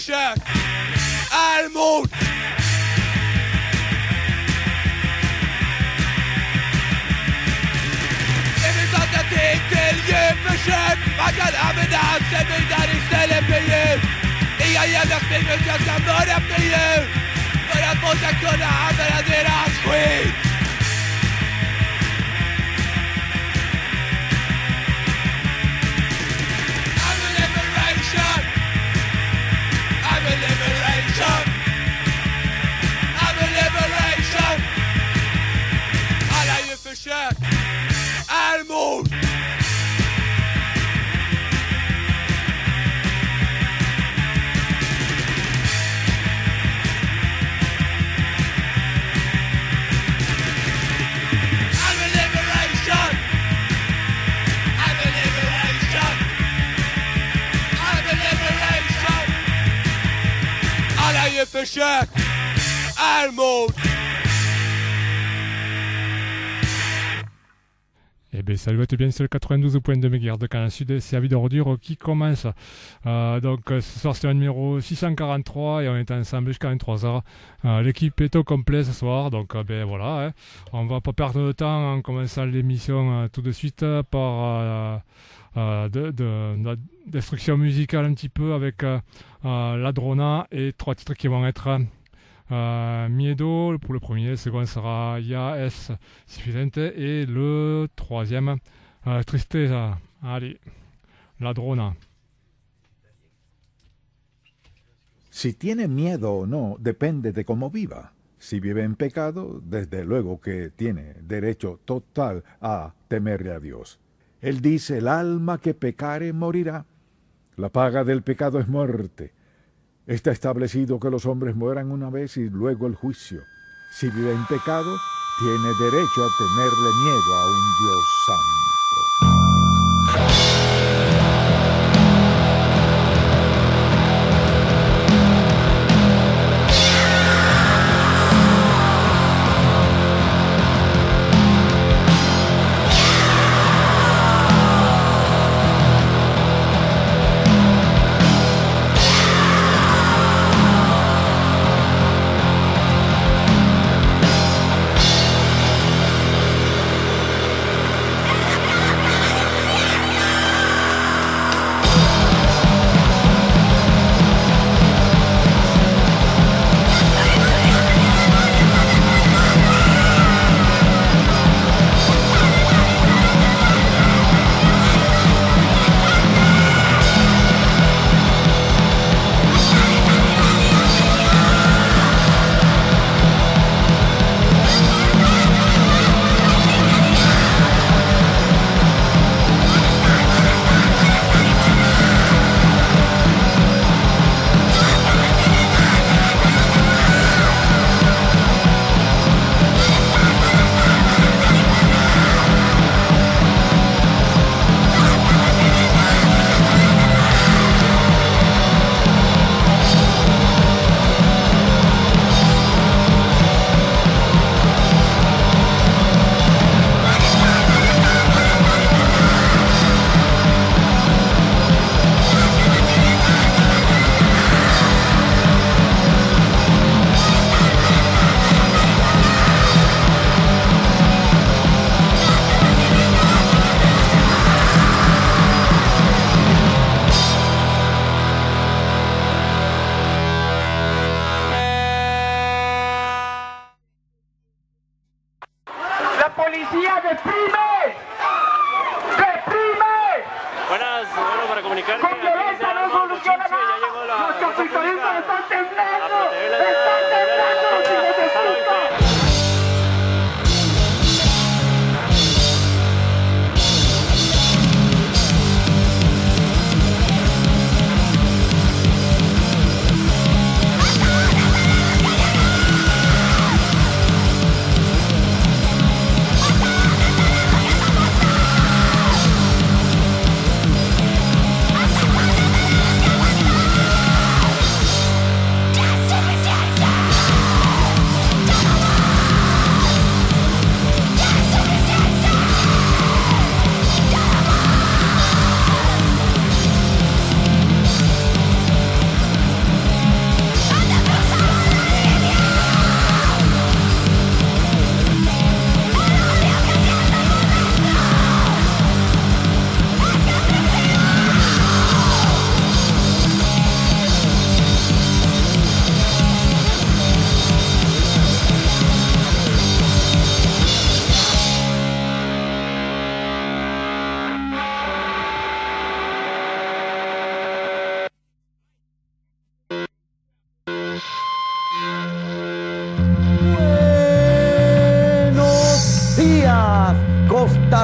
försök är mord. Det finns alternativ till djurförsök. Man kan använda antibilar istället för djur. Inga jävla springmuskler ska mörda för djur. För att folk ska kunna använda deras skit. Alla djurförsök är mord. Alla djurförsök är mord. Eh bien, salut à tous, bien sur le 92.2 MHz de Canal Sud, c'est Avis d'Ordure qui commence. Donc, ce soir, c'est un numéro 643 et on est ensemble jusqu'à 23h. L'équipe est au complet ce soir, donc ben voilà, hein. On va pas perdre de temps en commençant l'émission tout de suite par de destruction musicale un petit peu avec La Drona et 3 titres qui vont être Miedo pour le premier, le second sera Ya es Suficiente et le troisième Tristeza. Allez, La Drona. Si tiene miedo o no depende de cómo viva. Si vive en pecado, desde luego que tiene derecho total a temerle a Dios. Él dice, el alma que pecare morirá. La paga del pecado es muerte. Está establecido que los hombres mueran una vez y luego el juicio. Si vive en pecado, tiene derecho a tenerle miedo a un Dios santo.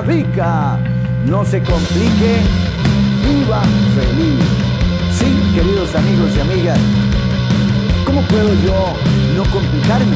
Rica. No se complique, viva feliz. Sí, queridos amigos y amigas, ¿cómo puedo yo no complicarme?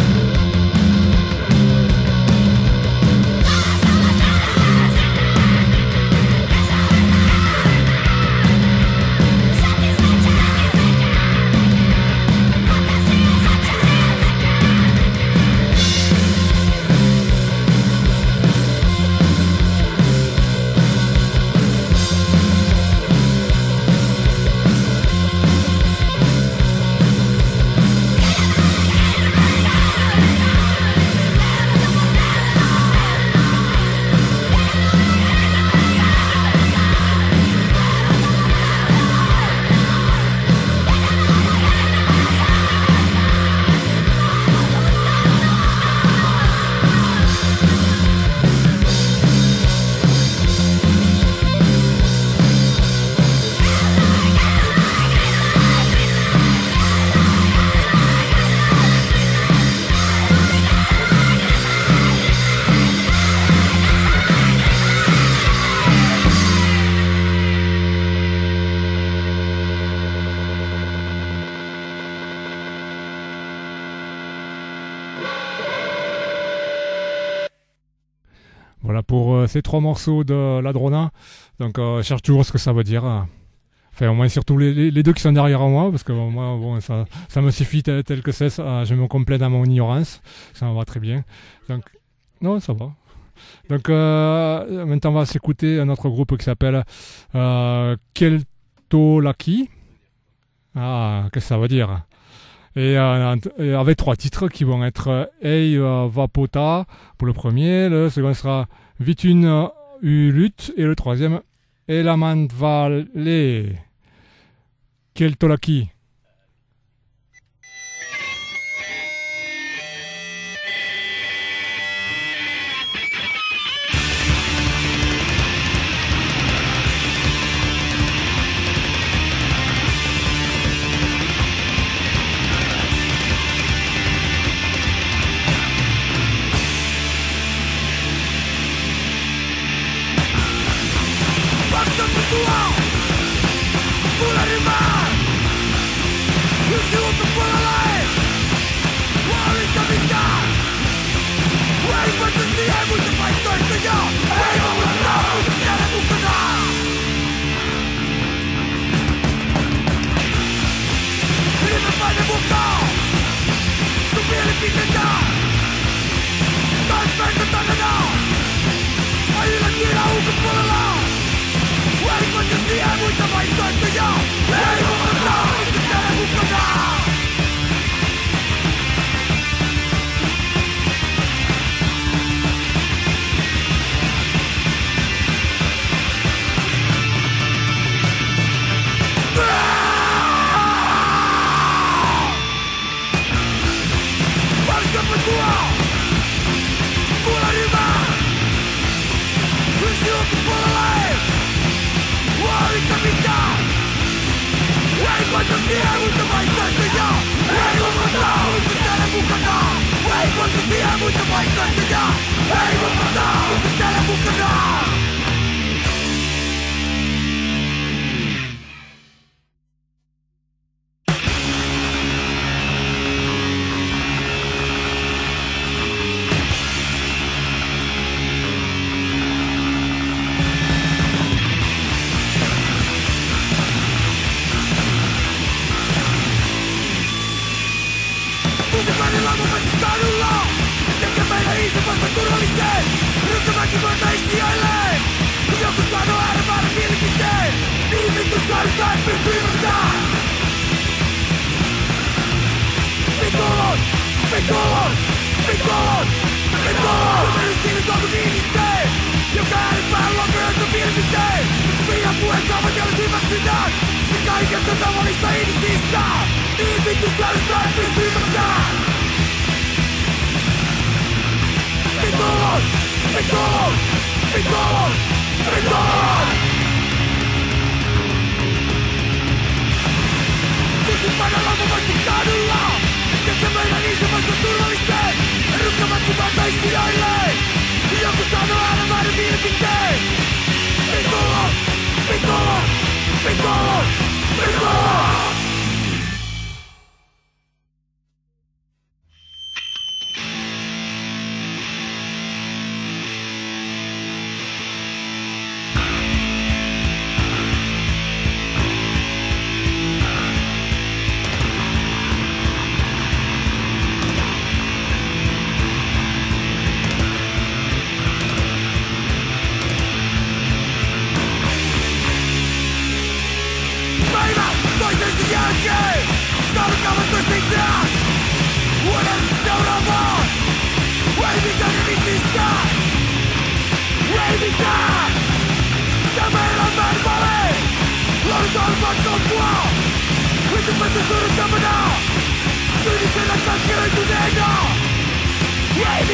Voilà pour ces 3 morceaux de La Drona. Donc je cherche toujours ce que ça veut dire. Enfin, au moins surtout les 2 qui sont derrière moi, parce que moi, bon, ça me suffit tel que c'est. Je me complais dans mon ignorance. Ça me va très bien. Donc, non, ça va. Donc maintenant, on va s'écouter un autre groupe qui s'appelle Keltolaki. Ah, qu'est-ce que ça veut dire? Et avec 3 titres qui vont être Ei Vapota pour le premier, le second sera Vitun Ulut et le troisième Elamandvale. Keltolaki. Joku sanoo älä vaadi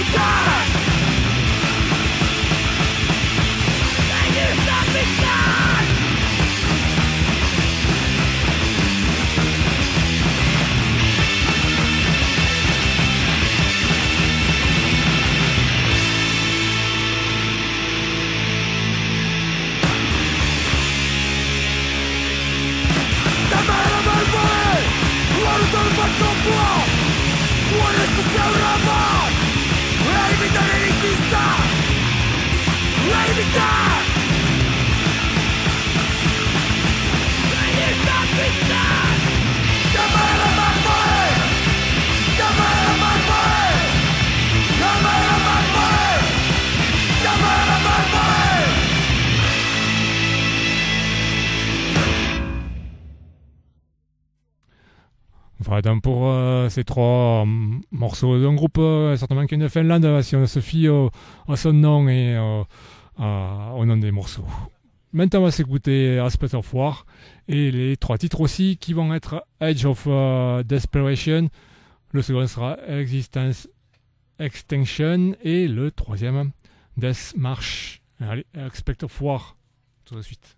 Donc pour ces trois morceaux d'un groupe certainement qui est de Finlande, si on se fie à son nom et au nom des morceaux. Maintenant on va s'écouter Aspect of War et les trois titres aussi qui vont être Edge of Desperation, le second sera Existence Extinction et le troisième Death March. Allez, Aspect of War tout de suite.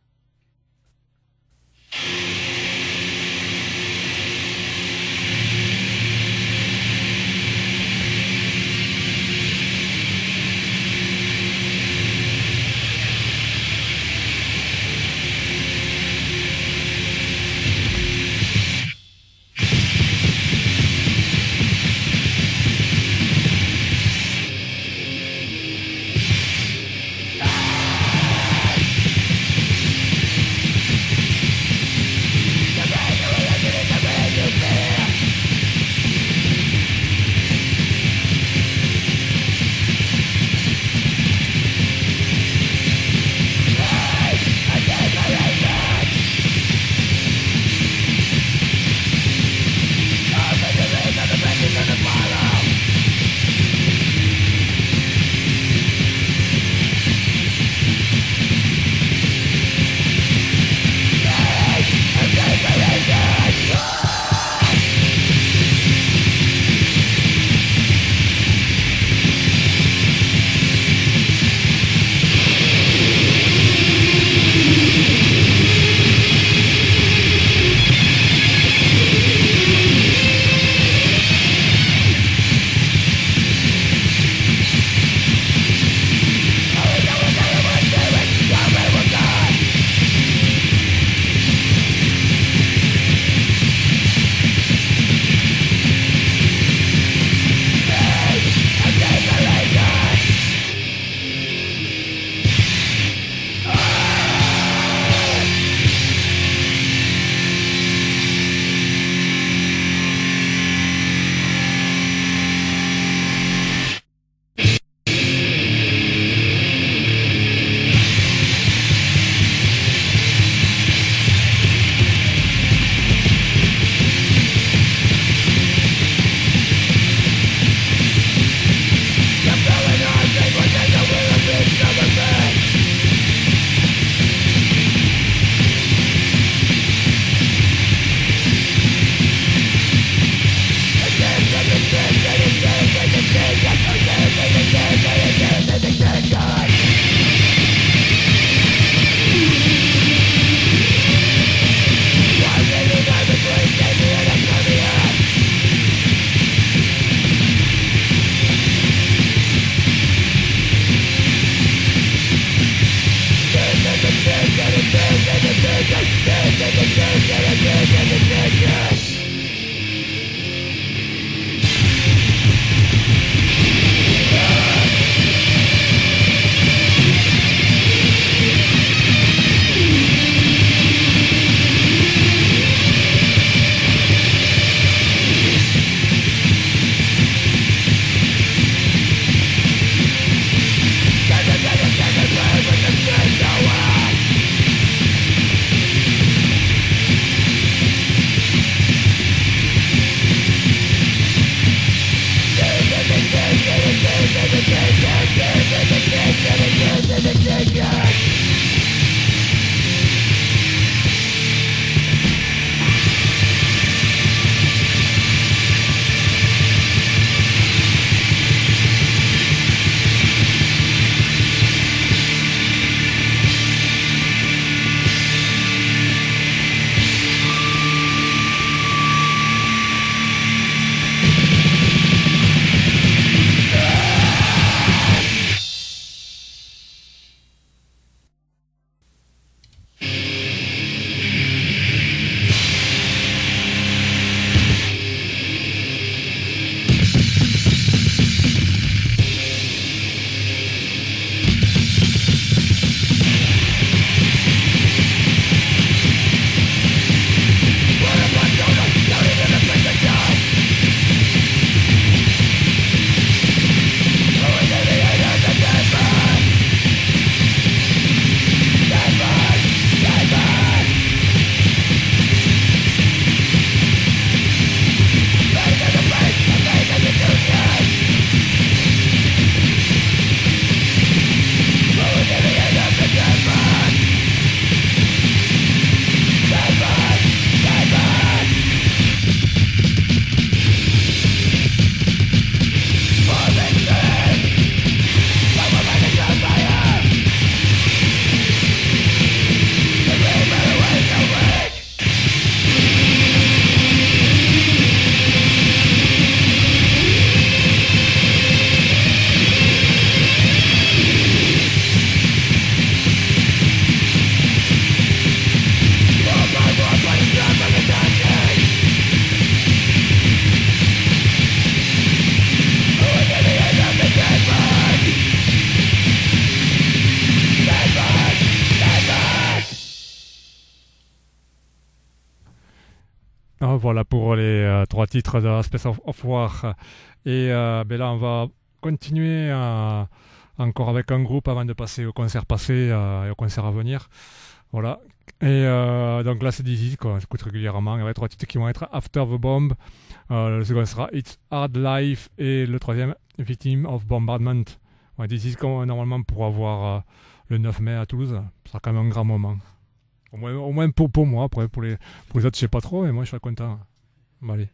Voilà pour les 3 titres de Space of War. Et ben là, on va continuer encore avec un groupe avant de passer au concert passé et au concert à venir. Voilà. Et donc là, c'est Dizzy, qu'on écoute régulièrement. Il y avait 3 titres qui vont être After the Bomb. Le second sera It's Hard Life. Et le troisième, Victim of Bombardment. Ouais, Dizzy, normalement, pour avoir le 9 mai à Toulouse, ça sera quand même un grand moment. Au moins pour moi. Après, pour les autres, je sais pas trop, mais moi, je serais content. Bon, allez.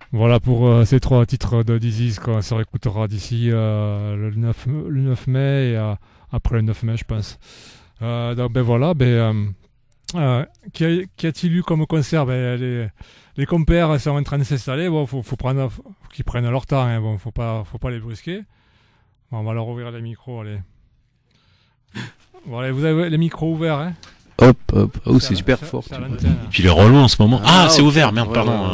Voilà pour ces 3 titres de Disease qu'on se réécoutera d'ici le 9 mai et après le 9 mai, je pense. Donc ben voilà, qu'y a-t-il eu comme concert? Les compères sont en train de s'installer. Bon, faut qu'ils prennent leur temps. Hein. Bon, faut pas les brusquer. Bon, on va leur ouvrir les micros. Allez. Bon, allez, vous avez les micros ouverts, hein. Hop. Oh, c'est super fort. C'est à l'antenne. Et puis le relou en ce moment. C'est ouvert, merde, Ouais, pardon.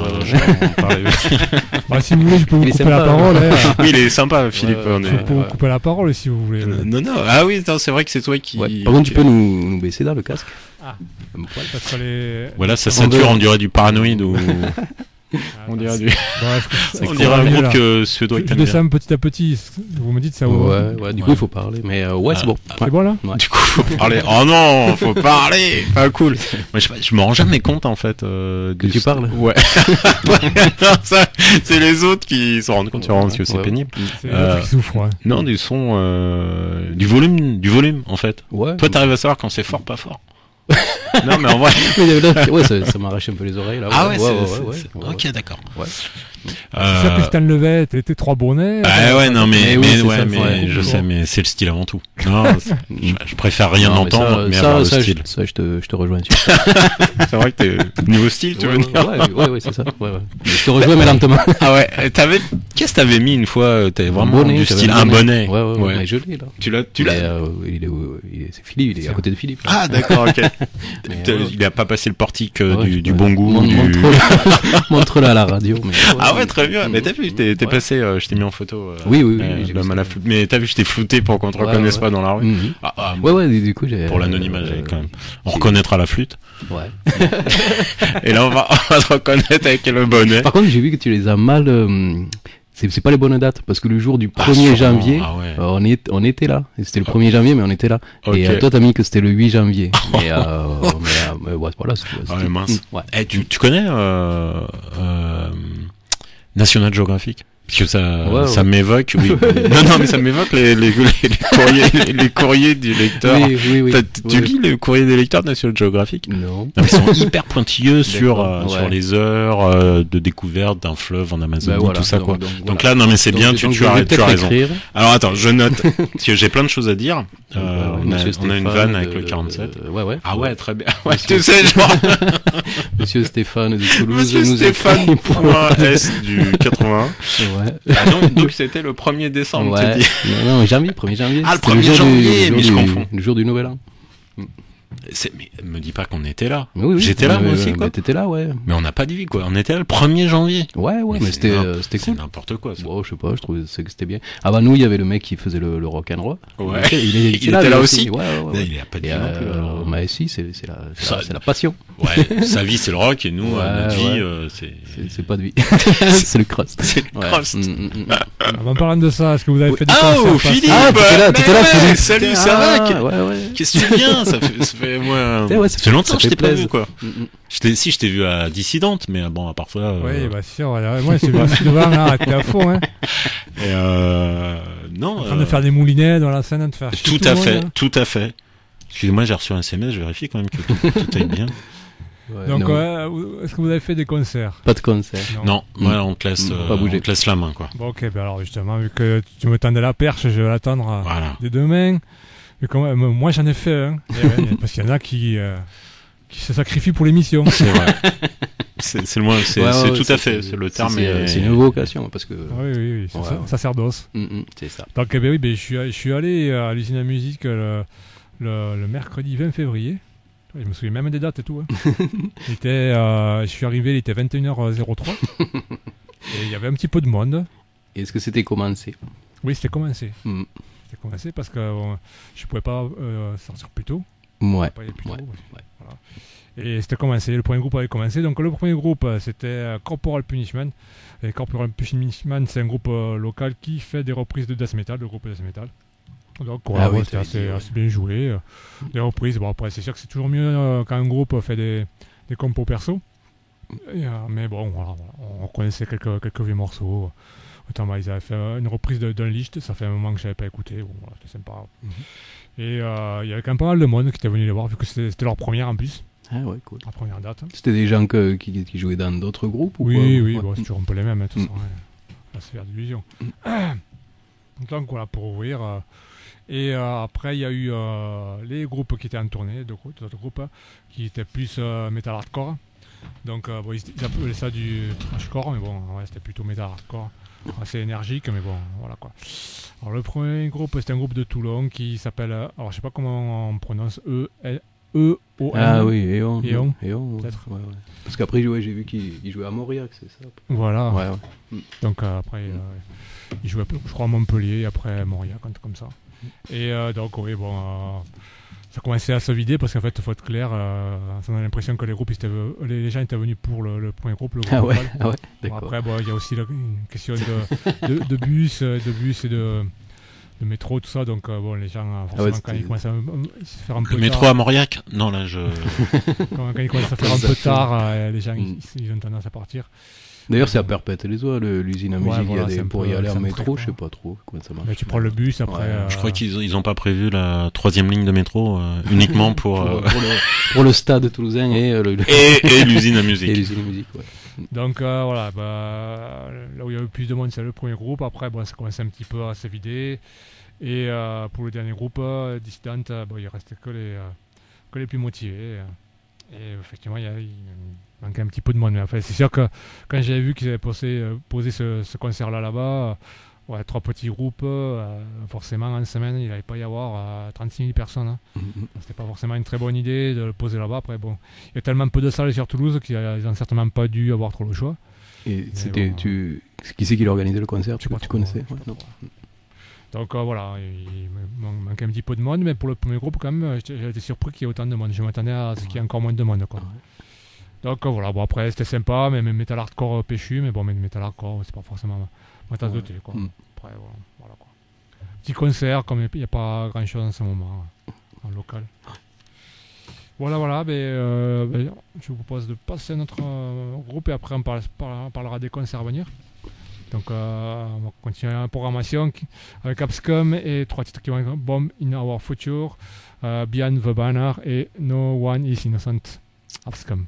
ouais. Si vous voulez, je peux vous Il est couper la sympa, parole. Hein. Oui, il est sympa, Philippe. Ouais, on est- Je peux vous couper la parole si vous voulez. Non. Ah oui, non, c'est vrai que c'est toi qui. Ouais. Par contre, tu peux nous baisser dans le casque. Ah. Un poil. Parce que les... Voilà, ça sature, on dirait du paranoïde ou. On dirait du. On dirait un groupe suédois Je que t'aimes bien. descends petit à petit. Vous me dites ça ou Ouais, du coup, il faut parler. Mais c'est bon. C'est bon là? Ouais. Du coup, faut parler. Oh non, faut parler. Pas cool. Moi, je me rends jamais compte en fait. Que tu parles. Ouais. Non, ça, c'est les autres qui se rendent compte parce que c'est Ouais. pénible. C'est l'autre qui souffre. Hein. Non, du son, du volume en fait. Ouais. Toi, t'arrives à savoir quand c'est fort, pas fort. Non, mais en vrai. Mais là, ouais, ça m'arrache un peu les oreilles là. Ouais. Ouais. Ok, d'accord. Ouais. C'est sûr que Stan Levet, t'es 3 bonnets. Non, mais oui, c'est ça, mais ouais. je sais, mais c'est le style avant tout. Non, je préfère rien Non, entendre, mais avoir le style. Ça, je te rejoins dessus. C'est vrai que t'es niveau style, tu veux dire. Ouais, c'est ça. Ouais. Je te rejoins, mais lentement. Ah ouais, qu'est-ce que t'avais mis une fois? T'avais vraiment bonnet, du j'avais style, un bonnet. Ouais. Mais je l'ai là. Tu l'as? C'est Philippe, il est à côté de Philippe. Ah, d'accord, ok. Mais, Il a pas passé le portique ouais, du bon goût, Montre-le à la radio. Mais, Ah ouais, très bien. Mais t'as vu, t'es passé, je t'ai mis en photo. Oui, j'ai l'homme vu à la ça. flûte. Mais t'as vu, je t'ai flouté pour qu'on te reconnaisse pas dans la rue. Mhm. Moi, Du coup, j'ai. pour l'anonymat, quand même. On reconnaîtra la flûte. Ouais. Et là, on va te reconnaître avec le bonnet. Par contre, j'ai vu que tu les as mal. C'est pas les bonnes dates parce que le jour du 1er sûrement. janvier, Ah ouais. on était là. Et c'était le 1er janvier, mais on était là. Ok. Et toi, t'as mis que c'était le 8 janvier. Mais ouais, voilà. Ah ouais, mince. Ouais. Eh, tu connais National Geographic? Parce que ça m'évoque, oui. non, mais ça m'évoque les courriers du lecteur. Oui. Tu lis le courrier des lecteurs de National Geographic? Non. Non, ils sont hyper pointilleux sur ouais. les heures de découverte d'un fleuve en Amazonie, Voilà, tout ça, quoi. donc Donc voilà. là, non, mais c'est Donc, bien, donc, tu je vais as peut-être raison. écrire. Alors attends, je note, parce que j'ai plein de choses à dire. On a une Stéphane vanne avec le 47. Ouais. Ah ouais, très bien. Ouais, tu sais, genre. Monsieur Stéphane de Toulouse Monsieur nous Stéphane écrit pour... S du 81. Ouais. Ah, donc c'était le 1er décembre, tu Ouais. dis. Non, janvier, 1er janvier. Ah, le C'était 1er jour janvier, du- mais je jour du- confonds. Le jour du Nouvel An. Mais me dis pas qu'on était là. Oui. J'étais là, moi aussi, quoi. Mais t'étais là, ouais. Mais on n'a pas dit, quoi. On était là le 1er janvier. Ouais, mais c'est c'était c'est cool. n'importe quoi, ça. Bon, je sais pas, je trouvais que c'était bien. Ah bah nous, il y avait le mec qui faisait le rock'n'roll. Ouais. Il était était là aussi. Ouais. Il a pas dit Et non plus, alors. mais si, c'est Ça- la passion. Ouais, sa vie c'est le rock et nous, notre vie, C'est pas de vie. c'est le crust. C'est le crust. En parlant de ça, est-ce que vous avez fait des Oh, concerts Philippe! Ah, t'étais là, Mais Philippe. salut, ça va? Ouais. Qu'est-ce que tu viens? Ça fait moi. Ouais, Ça fait longtemps ça que je fait t'ai pas plaisir. vu, quoi. Je t'ai vu à Dissidente, mais bon, à part ça. Oui, bah sûr. Moi, c'est bien devant, là, t'es à fond, hein. Et non. En train de faire des moulinets dans la scène, de faire chier Tout le à monde, fait, là. tout à fait. Excusez-moi, j'ai reçu un SMS, je vérifie quand même que tout aille bien. Ouais, Donc, non. est-ce que vous avez fait des concerts? Pas de concert. Non, voilà, on te laisse, Pas bouger. on te laisse la main, quoi. Bon, ok, ben alors justement, vu que tu me tendais la perche, je vais l'attendre Voilà. des deux mains. Et moi, j'en ai fait un. Parce qu'il y en a qui se sacrifient pour l'émission. C'est vrai. C'est le moins, c'est tout à fait, c'est le terme. C'est une vocation parce que. Oui, Ouais. sacerdoce. C'est ça. Donc, je suis allé à l'usine à musique le mercredi 20 février. Je me souviens même des dates et tout. Hein. Je suis arrivé, il était 21h03. Et il y avait un petit peu de monde. Est-ce que c'était commencé? Oui, c'était commencé. Mm. C'était commencé parce que je pouvais pas sortir plus tôt. Ouais. Pas aller plus tôt. Ouais. Voilà. Et c'était commencé, le premier groupe avait commencé. Donc le premier groupe, c'était Corporal Punishment. Et Corporal Punishment, c'est un groupe local qui fait des reprises de death metal, de groupe de death metal. Donc voilà, oui, c'était t'as dit, assez bien joué. Des reprises, bon après c'est sûr que c'est toujours mieux quand un groupe fait des compos perso. Mais bon, voilà, on connaissait quelques vieux morceaux. Notamment, ils avaient fait une reprise d'un Licht, ça fait un moment que je n'avais pas écouté. Bon, voilà, c'était sympa. Et il y avait quand même pas mal de monde qui était venu les voir, vu que c'était leur première en plus. Ah ouais, cool. La première date. C'était des gens qui jouaient dans d'autres groupes ou Oui, quoi? oui, Ouais. bon, c'est toujours un peu les mêmes, hein, tout ça. La sphère d'illusion. Donc voilà, pour ouvrir. Et après, il y a eu les groupes qui étaient en tournée, d'autres groupes qui étaient plus metal hardcore. Donc bon, ils appelaient ça du trashcore, mais bon, ouais, c'était plutôt metal hardcore. Assez énergique, mais bon, voilà quoi. Alors le premier groupe, c'était un groupe de Toulon qui s'appelle, alors je sais pas comment on prononce, E-O-N. Ah oui, Eon. Eon, peut-être. Ouais. Parce qu'après, j'ai vu qu'il jouait à Mauriac, c'est ça? Voilà. Ouais. Donc après, il jouait, je crois, à Montpellier, après à Mauriac, comme ça. Et donc, oui, bon, ça commençait à se vider parce qu'en fait, il faut être clair, on a l'impression que les gens étaient venus pour le premier groupe, le groupe Ah ouais, local. ah ouais, Bon, d'accord. après, bon, il y a aussi une question de bus et de métro, tout ça. Donc, bon, les gens, forcément, quand ils commencent à se faire un peu Le métro tard, à Mauriac? Non, là, quand ils commencent à faire un peu tard, les gens, ils ont tendance à partir. D'ailleurs, c'est à Perpète-les-Oies, l'usine à musique. Ouais, voilà, pour y aller en métro, truc, je sais pas trop comment ça marche. Mais tu prends le bus, après... Ouais, je crois qu'ils ont pas prévu la 3e ligne de métro uniquement pour pour le stade toulousain et l'usine à musique. Et l'usine à musique, ouais. Donc voilà, là où il y a eu plus de monde, c'est le premier groupe. Après, bon, ça commençait un petit peu à se vider. Et pour le dernier groupe, Dissident, il restait que les plus motivés. Et effectivement, il manquait un petit peu de monde. Mais enfin, c'est sûr que quand j'avais vu qu'ils avaient posé ce concert-là là-bas, 3 petits groupes, forcément en semaine, il n'allait pas y avoir 36 000 personnes. Hein. C'était pas forcément une très bonne idée de le poser là-bas. Après, bon, il y a tellement peu de salles sur Toulouse qu'ils n'ont certainement pas dû avoir trop le choix. Et c'était, qui c'est qui l'a organisé le concert? Tu connaissais? Donc voilà, il me manquait un petit peu de monde, mais pour le premier groupe, quand même, j'ai été surpris qu'il y ait autant de monde. Je m'attendais à ce qu'il y ait encore moins de monde, quoi. Donc voilà, bon, après c'était sympa, mais metal hardcore péchu, mais bon, metal hardcore, c'est pas forcément ma tasse de thé, quoi. Après, voilà, quoi. Petit concert, comme il n'y a pas grand chose en ce moment, en local. Voilà, je vous propose de passer à notre groupe et après on parlera des concerts à venir. Donc on va continuer la programmation avec Abscom et 3 titres qui vont être Bomb in Our Future, Beyond the Banner et No One is Innocent. Abscom.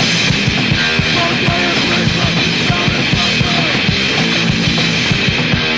Don't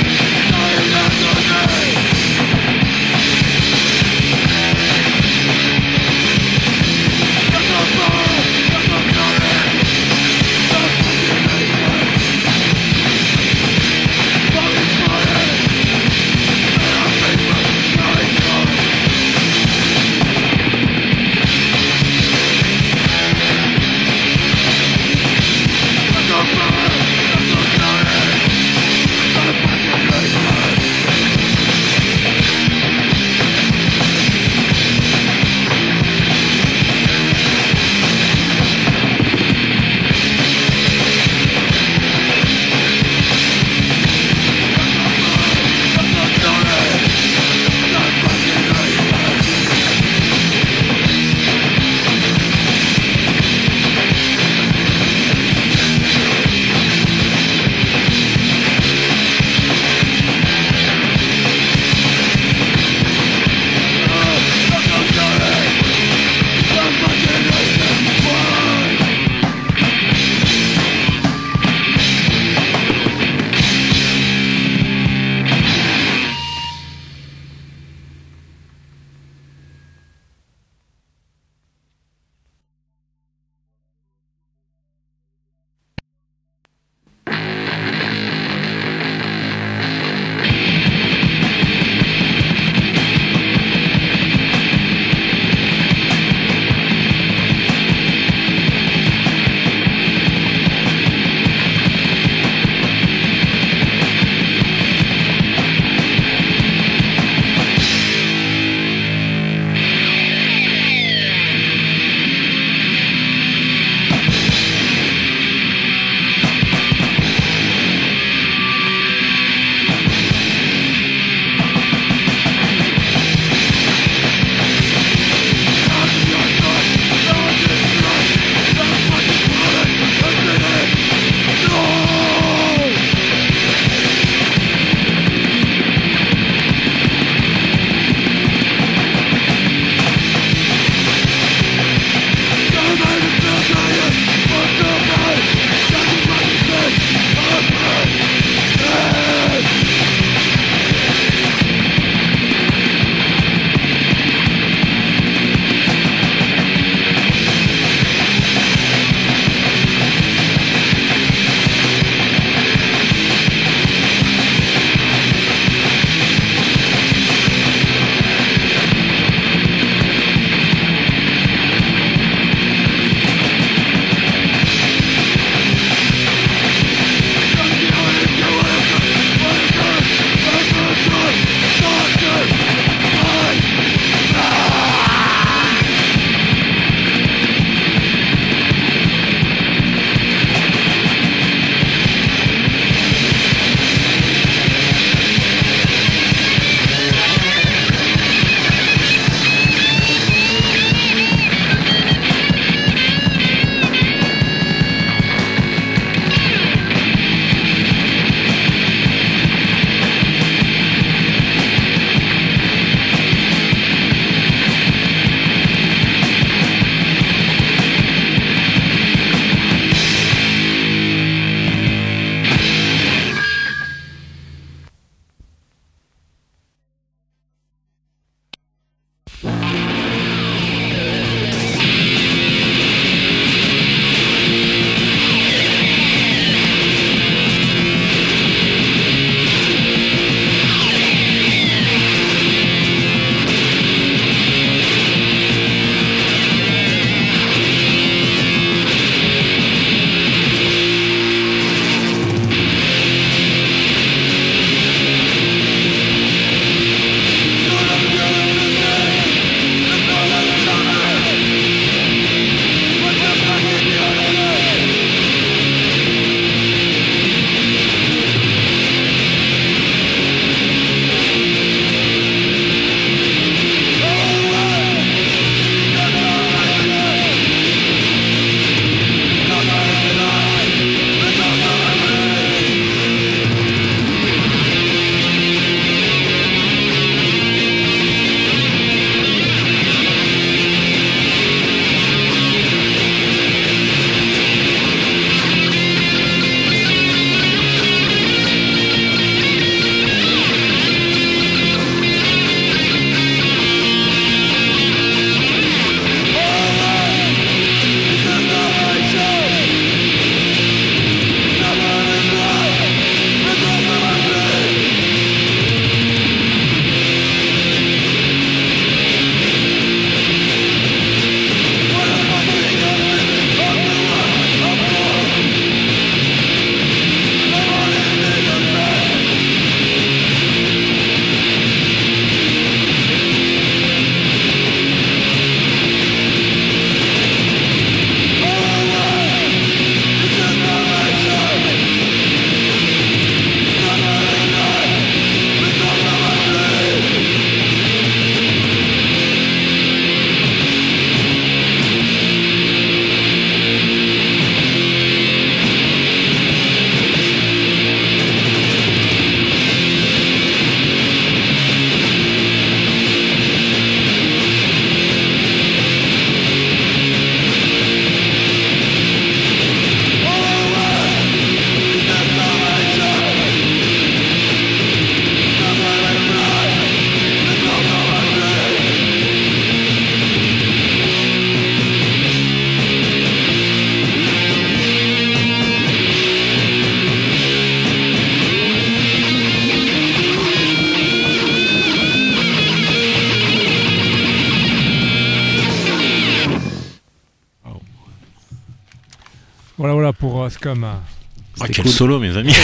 Alors, Scum. Ah, quel solo, mes amis.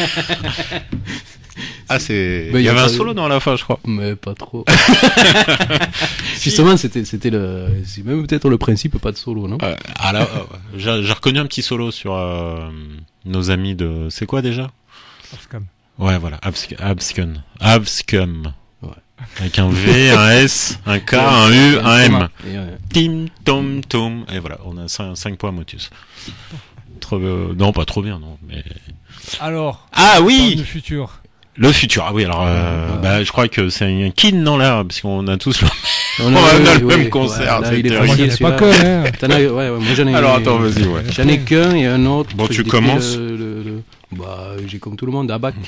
Ah, c'est. Il y avait un solo dans la fin, je crois. Mais pas trop. Justement, c'était c'est même peut-être le principe, pas de solo, non? J'ai reconnu un petit solo sur nos amis de. C'est quoi déjà? Scum. Ouais, voilà, Abscum. Ouais. Avec un V, un S, un K, un U, un M. Tim, tom, tom. Et voilà, on a 5 points Motus. Non, pas trop bien, non. Mais... Alors. Ah oui. Le futur. Le futur, ah oui, alors, je crois que c'est un kin, non, là, parce qu'on a tous le même concert. Là, il est facile, facile, pas que, hein. Moi, j'en ai. Alors, attends, vas-y, ouais. J'en ai qu'un et un autre. Bon, tu commences. J'ai comme tout le monde, Abak.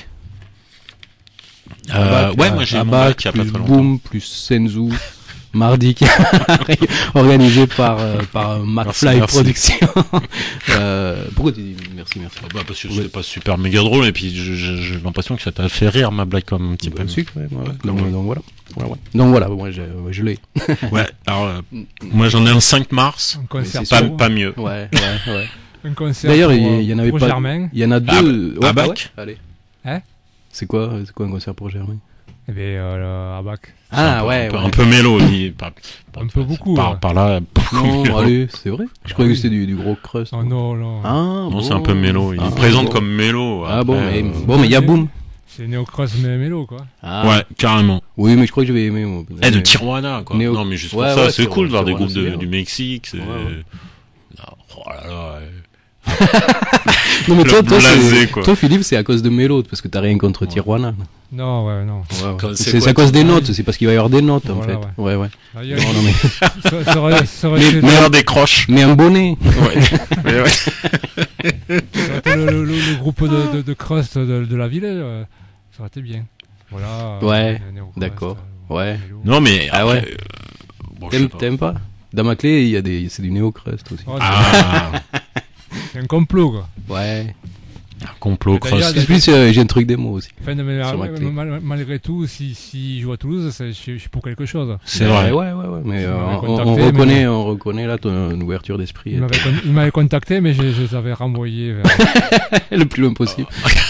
Ouais, moi, j'ai mon bac il y a pas très longtemps. Boom, plus Senzu. Mardi qui organisé par McFly Productions. Pourquoi tu dis merci? Parce que c'était pas super méga drôle et puis j'ai l'impression que ça t'a fait rire ma blague comme un petit peu. Donc voilà. Donc voilà, moi je l'ai. Ouais, alors moi j'en ai un 5 mars. Un concert pas mieux. Ouais. Un concert. D'ailleurs, il y en avait pas. Germain. Il y en a deux. Abac. Allez. Hein? C'est quoi un concert pour Germain? Eh bien, Abac. Un peu mélo, un peu beaucoup. Par là, non, allez, c'est vrai. Je croyais que c'était du gros crust. Oh non. Ah, non, c'est un peu mélo. Il présente comme mélo. Ah mais il y a Boom. C'est néo-cross mais mélo, quoi. Ah. Ouais, carrément. Oui, mais je crois que j'avais aimé, moi. De Tijuana, quoi. Non, mais juste pour ça, c'est cool de voir des groupes du Mexique. Oh là là. Non, mais toi, Philippe, c'est à cause de Mélo, parce que t'as rien contre Tijuana. Non. C'est à cause des notes, c'est parce qu'il va y avoir des notes, en fait. Ouais. Non, mais. Ça aurait été meilleur des croches. Mais un bonnet. Ouais. Ça aurait été le groupe de crust de la ville, ça aurait été bien. Voilà. Ouais, d'accord. Ouais. Non, mais. Ah ouais. T'aimes pas? Dans ma clé, c'est du néo-crust aussi. C'est un complot, quoi. Ouais. Un complot cross. En plus, j'ai un truc démo aussi. Enfin, malgré tout, si je joue à Toulouse, je suis pour quelque chose. C'est vrai. Ouais. Mais on reconnaît là ton ouverture d'esprit. Il m'avait contacté, mais je les avais renvoyés vers... le plus loin possible.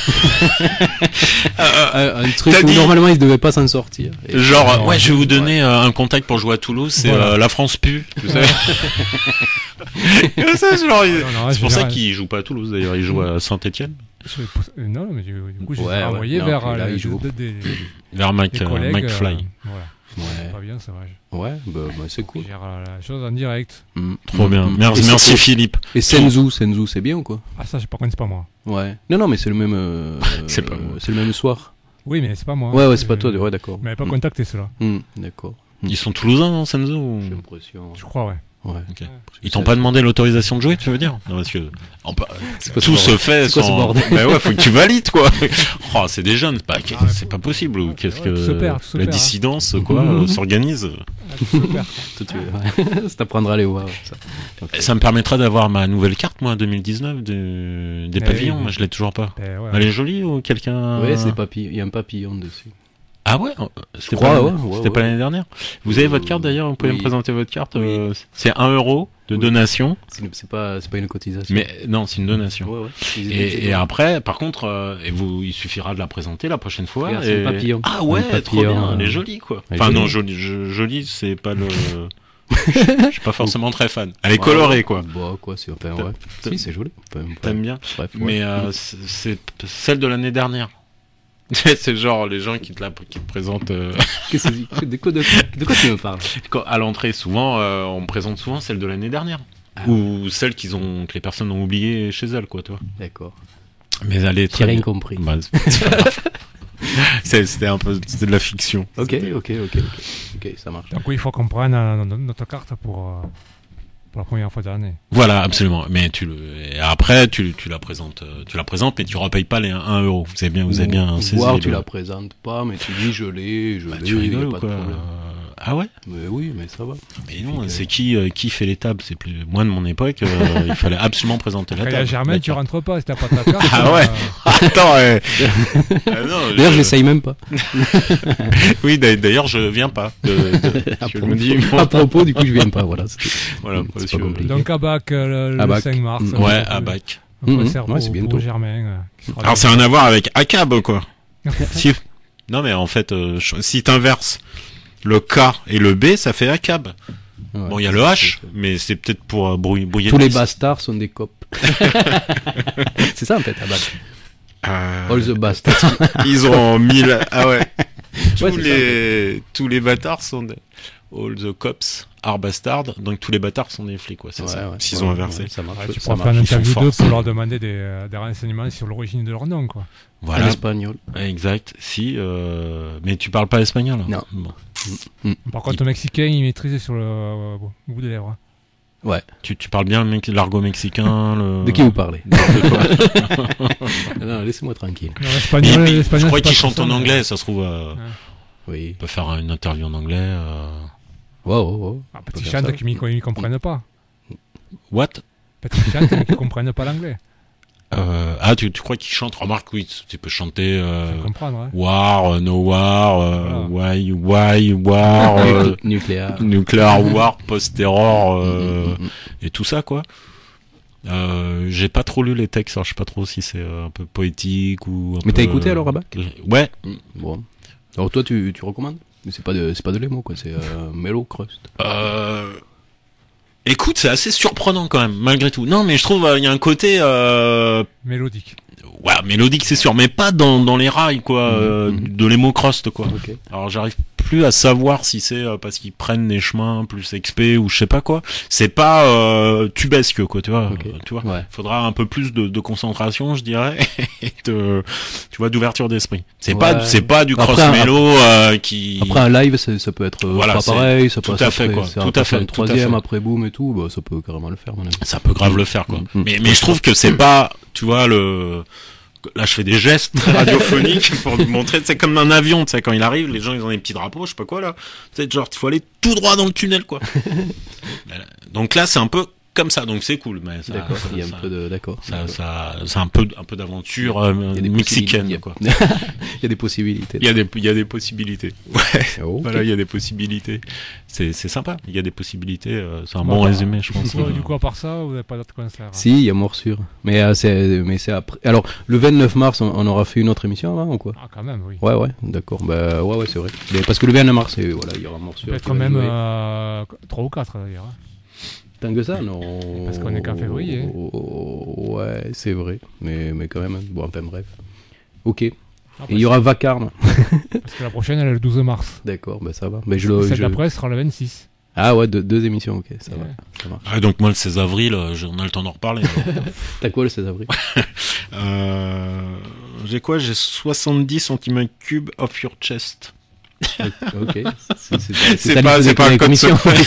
Un truc où normalement ils ne devaient pas s'en sortir. Genre, je vais vous donner un contact pour jouer à Toulouse, c'est La France Pue. Vous savez. C'est pour ça qu'il joue pas à Toulouse d'ailleurs, il joue à Saint-Etienne. Non, mais du coup, j'ai renvoyé vers McFly. Voilà. Ouais. Pas bien, c'est vrai. Ouais, c'est cool. Gère la chose en direct. Trop bien. Merci Philippe. Et Senzu, c'est bien ou quoi? Ah, ça, par contre, c'est pas moi. Ouais. Non, mais c'est le même. C'est pas moi. C'est le même soir. Oui, mais c'est pas moi. Ouais, c'est pas toi. Ouais, d'accord. Mais pas contacté ceux-là. D'accord. Ils sont toulousains, non, Senzu? J'ai l'impression. Je crois, ouais. Ouais. Okay. Ils t'ont pas demandé l'autorisation de jouer, tu veux dire? Non, parce que tout se fait sans. Mais ouais, faut que tu valides, quoi. Oh, c'est des jeunes, c'est pas possible. Ou qu'est-ce que la dissidence, quoi, s'organise. Ça t'apprendra à les voir. Ça me permettra d'avoir ma nouvelle carte, moi, 2019 des pavillons. Moi, je l'ai toujours pas. Elle est jolie ou quelqu'un? Ouais, c'est des papillons. Il y a un papillon dessus. Ah ouais, c'était pas l'année dernière. Vous avez votre carte d'ailleurs, vous pouvez me présenter votre carte. C'est 1 euro de donation. C'est pas une cotisation. Mais non, c'est une donation. Et après, par contre, il suffira de la présenter la prochaine fois. C'est un papillon. Ah ouais, trop bien. Elle est jolie, quoi. Enfin non, jolie, c'est pas le. Je suis pas forcément très fan. Elle est colorée, quoi. Bon, quoi, c'est Si, c'est joli. T'aimes bien. Bref, mais c'est celle de l'année dernière. C'est genre les gens qui te présentent. De quoi tu me parles? À l'entrée, souvent, on me présente souvent celle de l'année dernière. Ou celle que les personnes ont oubliées chez elles, quoi, toi. D'accord. Mais elle est très. J'ai rien compris. C'était de la fiction. Ok, ça marche. Donc oui, il faut qu'on prenne notre carte pour la première fois de l'année. Voilà, absolument. Mais après, tu la présentes, mais tu repayes pas les 1 euro. Vous avez bien saisi. Voire tu la présentes pas, mais tu dis je l'ai, tu rigoles ou quoi? Ah ouais? Mais oui, mais ça va. Mais non, c'est qui fait les tables? C'est plus moi de mon époque. Il fallait absolument présenter la table. Germain, tu rentres pas si t'as pas ta carte. Ah ouais. Attends. D'ailleurs, j'essaye même pas. Oui, d'ailleurs, je viens pas. Je me dis. À propos, du coup, je viens pas. Voilà. Voilà. C'est pas compliqué. Donc Abac le 5 mars. Ouais, Abac. Un concert ouais, c'est bientôt. pour Germain. Alors c'est un à voir avec ACAB, quoi. Si... Non, mais en fait, si t'inverses le K et le B, ça fait ACAB. Ouais, bon, il y a le H, mais c'est peut-être pour brouiller. Tous les bastards sont des copes. C'est ça en fait, à base. All the bastards. Ils ont 1000. Ah ouais. Tous les bâtards sont des. All the cops are bastards. Donc tous les bâtards sont des flics, quoi. C'est ça. Ouais, s'ils ont inversé. Ça marche. Tu pourras faire une interview d'eux pour leur demander des renseignements sur l'origine de leur nom, quoi. Voilà. En espagnol. Exact. Si. Mais tu parles pas espagnol. Là. Non. Bon. Par contre, le mexicain, il maîtrise sur le bout des lèvres. Ouais. Tu parles bien l'argot mexicain. De qui vous parlez? Non, laissez-moi tranquille. Non, l'espagnol, je crois qu'il chante en anglais, ça se trouve. Oui. On peut faire une interview en anglais. Wow. Petit chante qu'ils ne comprennent pas. What? Petit chante mais qu'ils ne comprennent pas l'anglais. Tu crois qu'il chante? Remarque, oui, tu peux chanter comprendre, ouais. War, no war, why, war, nuclear war, post-terror, et tout ça, quoi. J'ai pas trop lu les textes, alors je sais pas trop si c'est un peu poétique ou. Mais t'as écouté alors, Rabac? Ouais. Bon. Alors toi, tu recommandes? Mais c'est pas de l'émo, quoi, c'est Mellow Crust. Écoute, c'est assez surprenant quand même, malgré tout. Non, mais je trouve il y a un côté mélodique. Ouais, mélodique, c'est sûr, mais pas dans les rails, quoi, de l'émo crust, quoi. Okay. Alors j'arrive plus à savoir si c'est parce qu'ils prennent des chemins plus XP ou je sais pas quoi. C'est pas tubesque, quoi, tu vois. Okay. Tu vois. Ouais. Faudra un peu plus de concentration, je dirais, et tu vois, d'ouverture d'esprit. C'est pas du cross mélo qui. Après un live, ça peut être pas pareil, ça peut tout à fait, quoi. Tout à fait. Un troisième après boom et tout, bah ça peut carrément le faire, mon ami. Ça peut grave le faire, quoi. Mais je trouve que c'est pas, tu vois, là je fais des gestes radiophoniques pour vous montrer, c'est comme un avion, tu sais, quand il arrive, les gens ils ont des petits drapeaux, je sais pas quoi là, tu sais, genre il faut aller tout droit dans le tunnel, quoi. Donc là c'est un peu comme ça, donc c'est cool, mais ça, d'accord, il y a un peu de d'accord. Ça c'est un peu d'aventure mexicaine, quoi. Il y a des possibilités. Il y a des possibilités. Ouais. Okay. Voilà, il y a des possibilités. C'est sympa, il y a des possibilités, c'est un bon résumé, je pense. Du coup, à part ça, vous n'avez pas d'autres concerts? Si, il y a Morsure. Mais c'est après. Alors, le 29 mars, on aura fait une autre émission avant ou quoi? Ah, quand même, oui. Ouais, d'accord. Bah, ouais, c'est vrai. Mais parce que le 29 mars, voilà, il y aura Morsure. Peut-être même 3 ou 4 d'ailleurs. Tant que ça, non. Parce qu'on est qu'en février. Ouais, c'est vrai. Mais quand même, bon, enfin bref. Ok. Et il y aura Vacarme. Parce que la prochaine, elle est le 12 mars. D'accord, bah ça va. Mais celle d'après sera le 26. Ah ouais, deux émissions, ok, ça va. Ça marche. Ah, donc moi, le 16 avril, on a le temps d'en reparler. T'as quoi le 16 avril? J'ai quoi? J'ai 70 cm3 off your chest. Ok. C'est pas un code secret.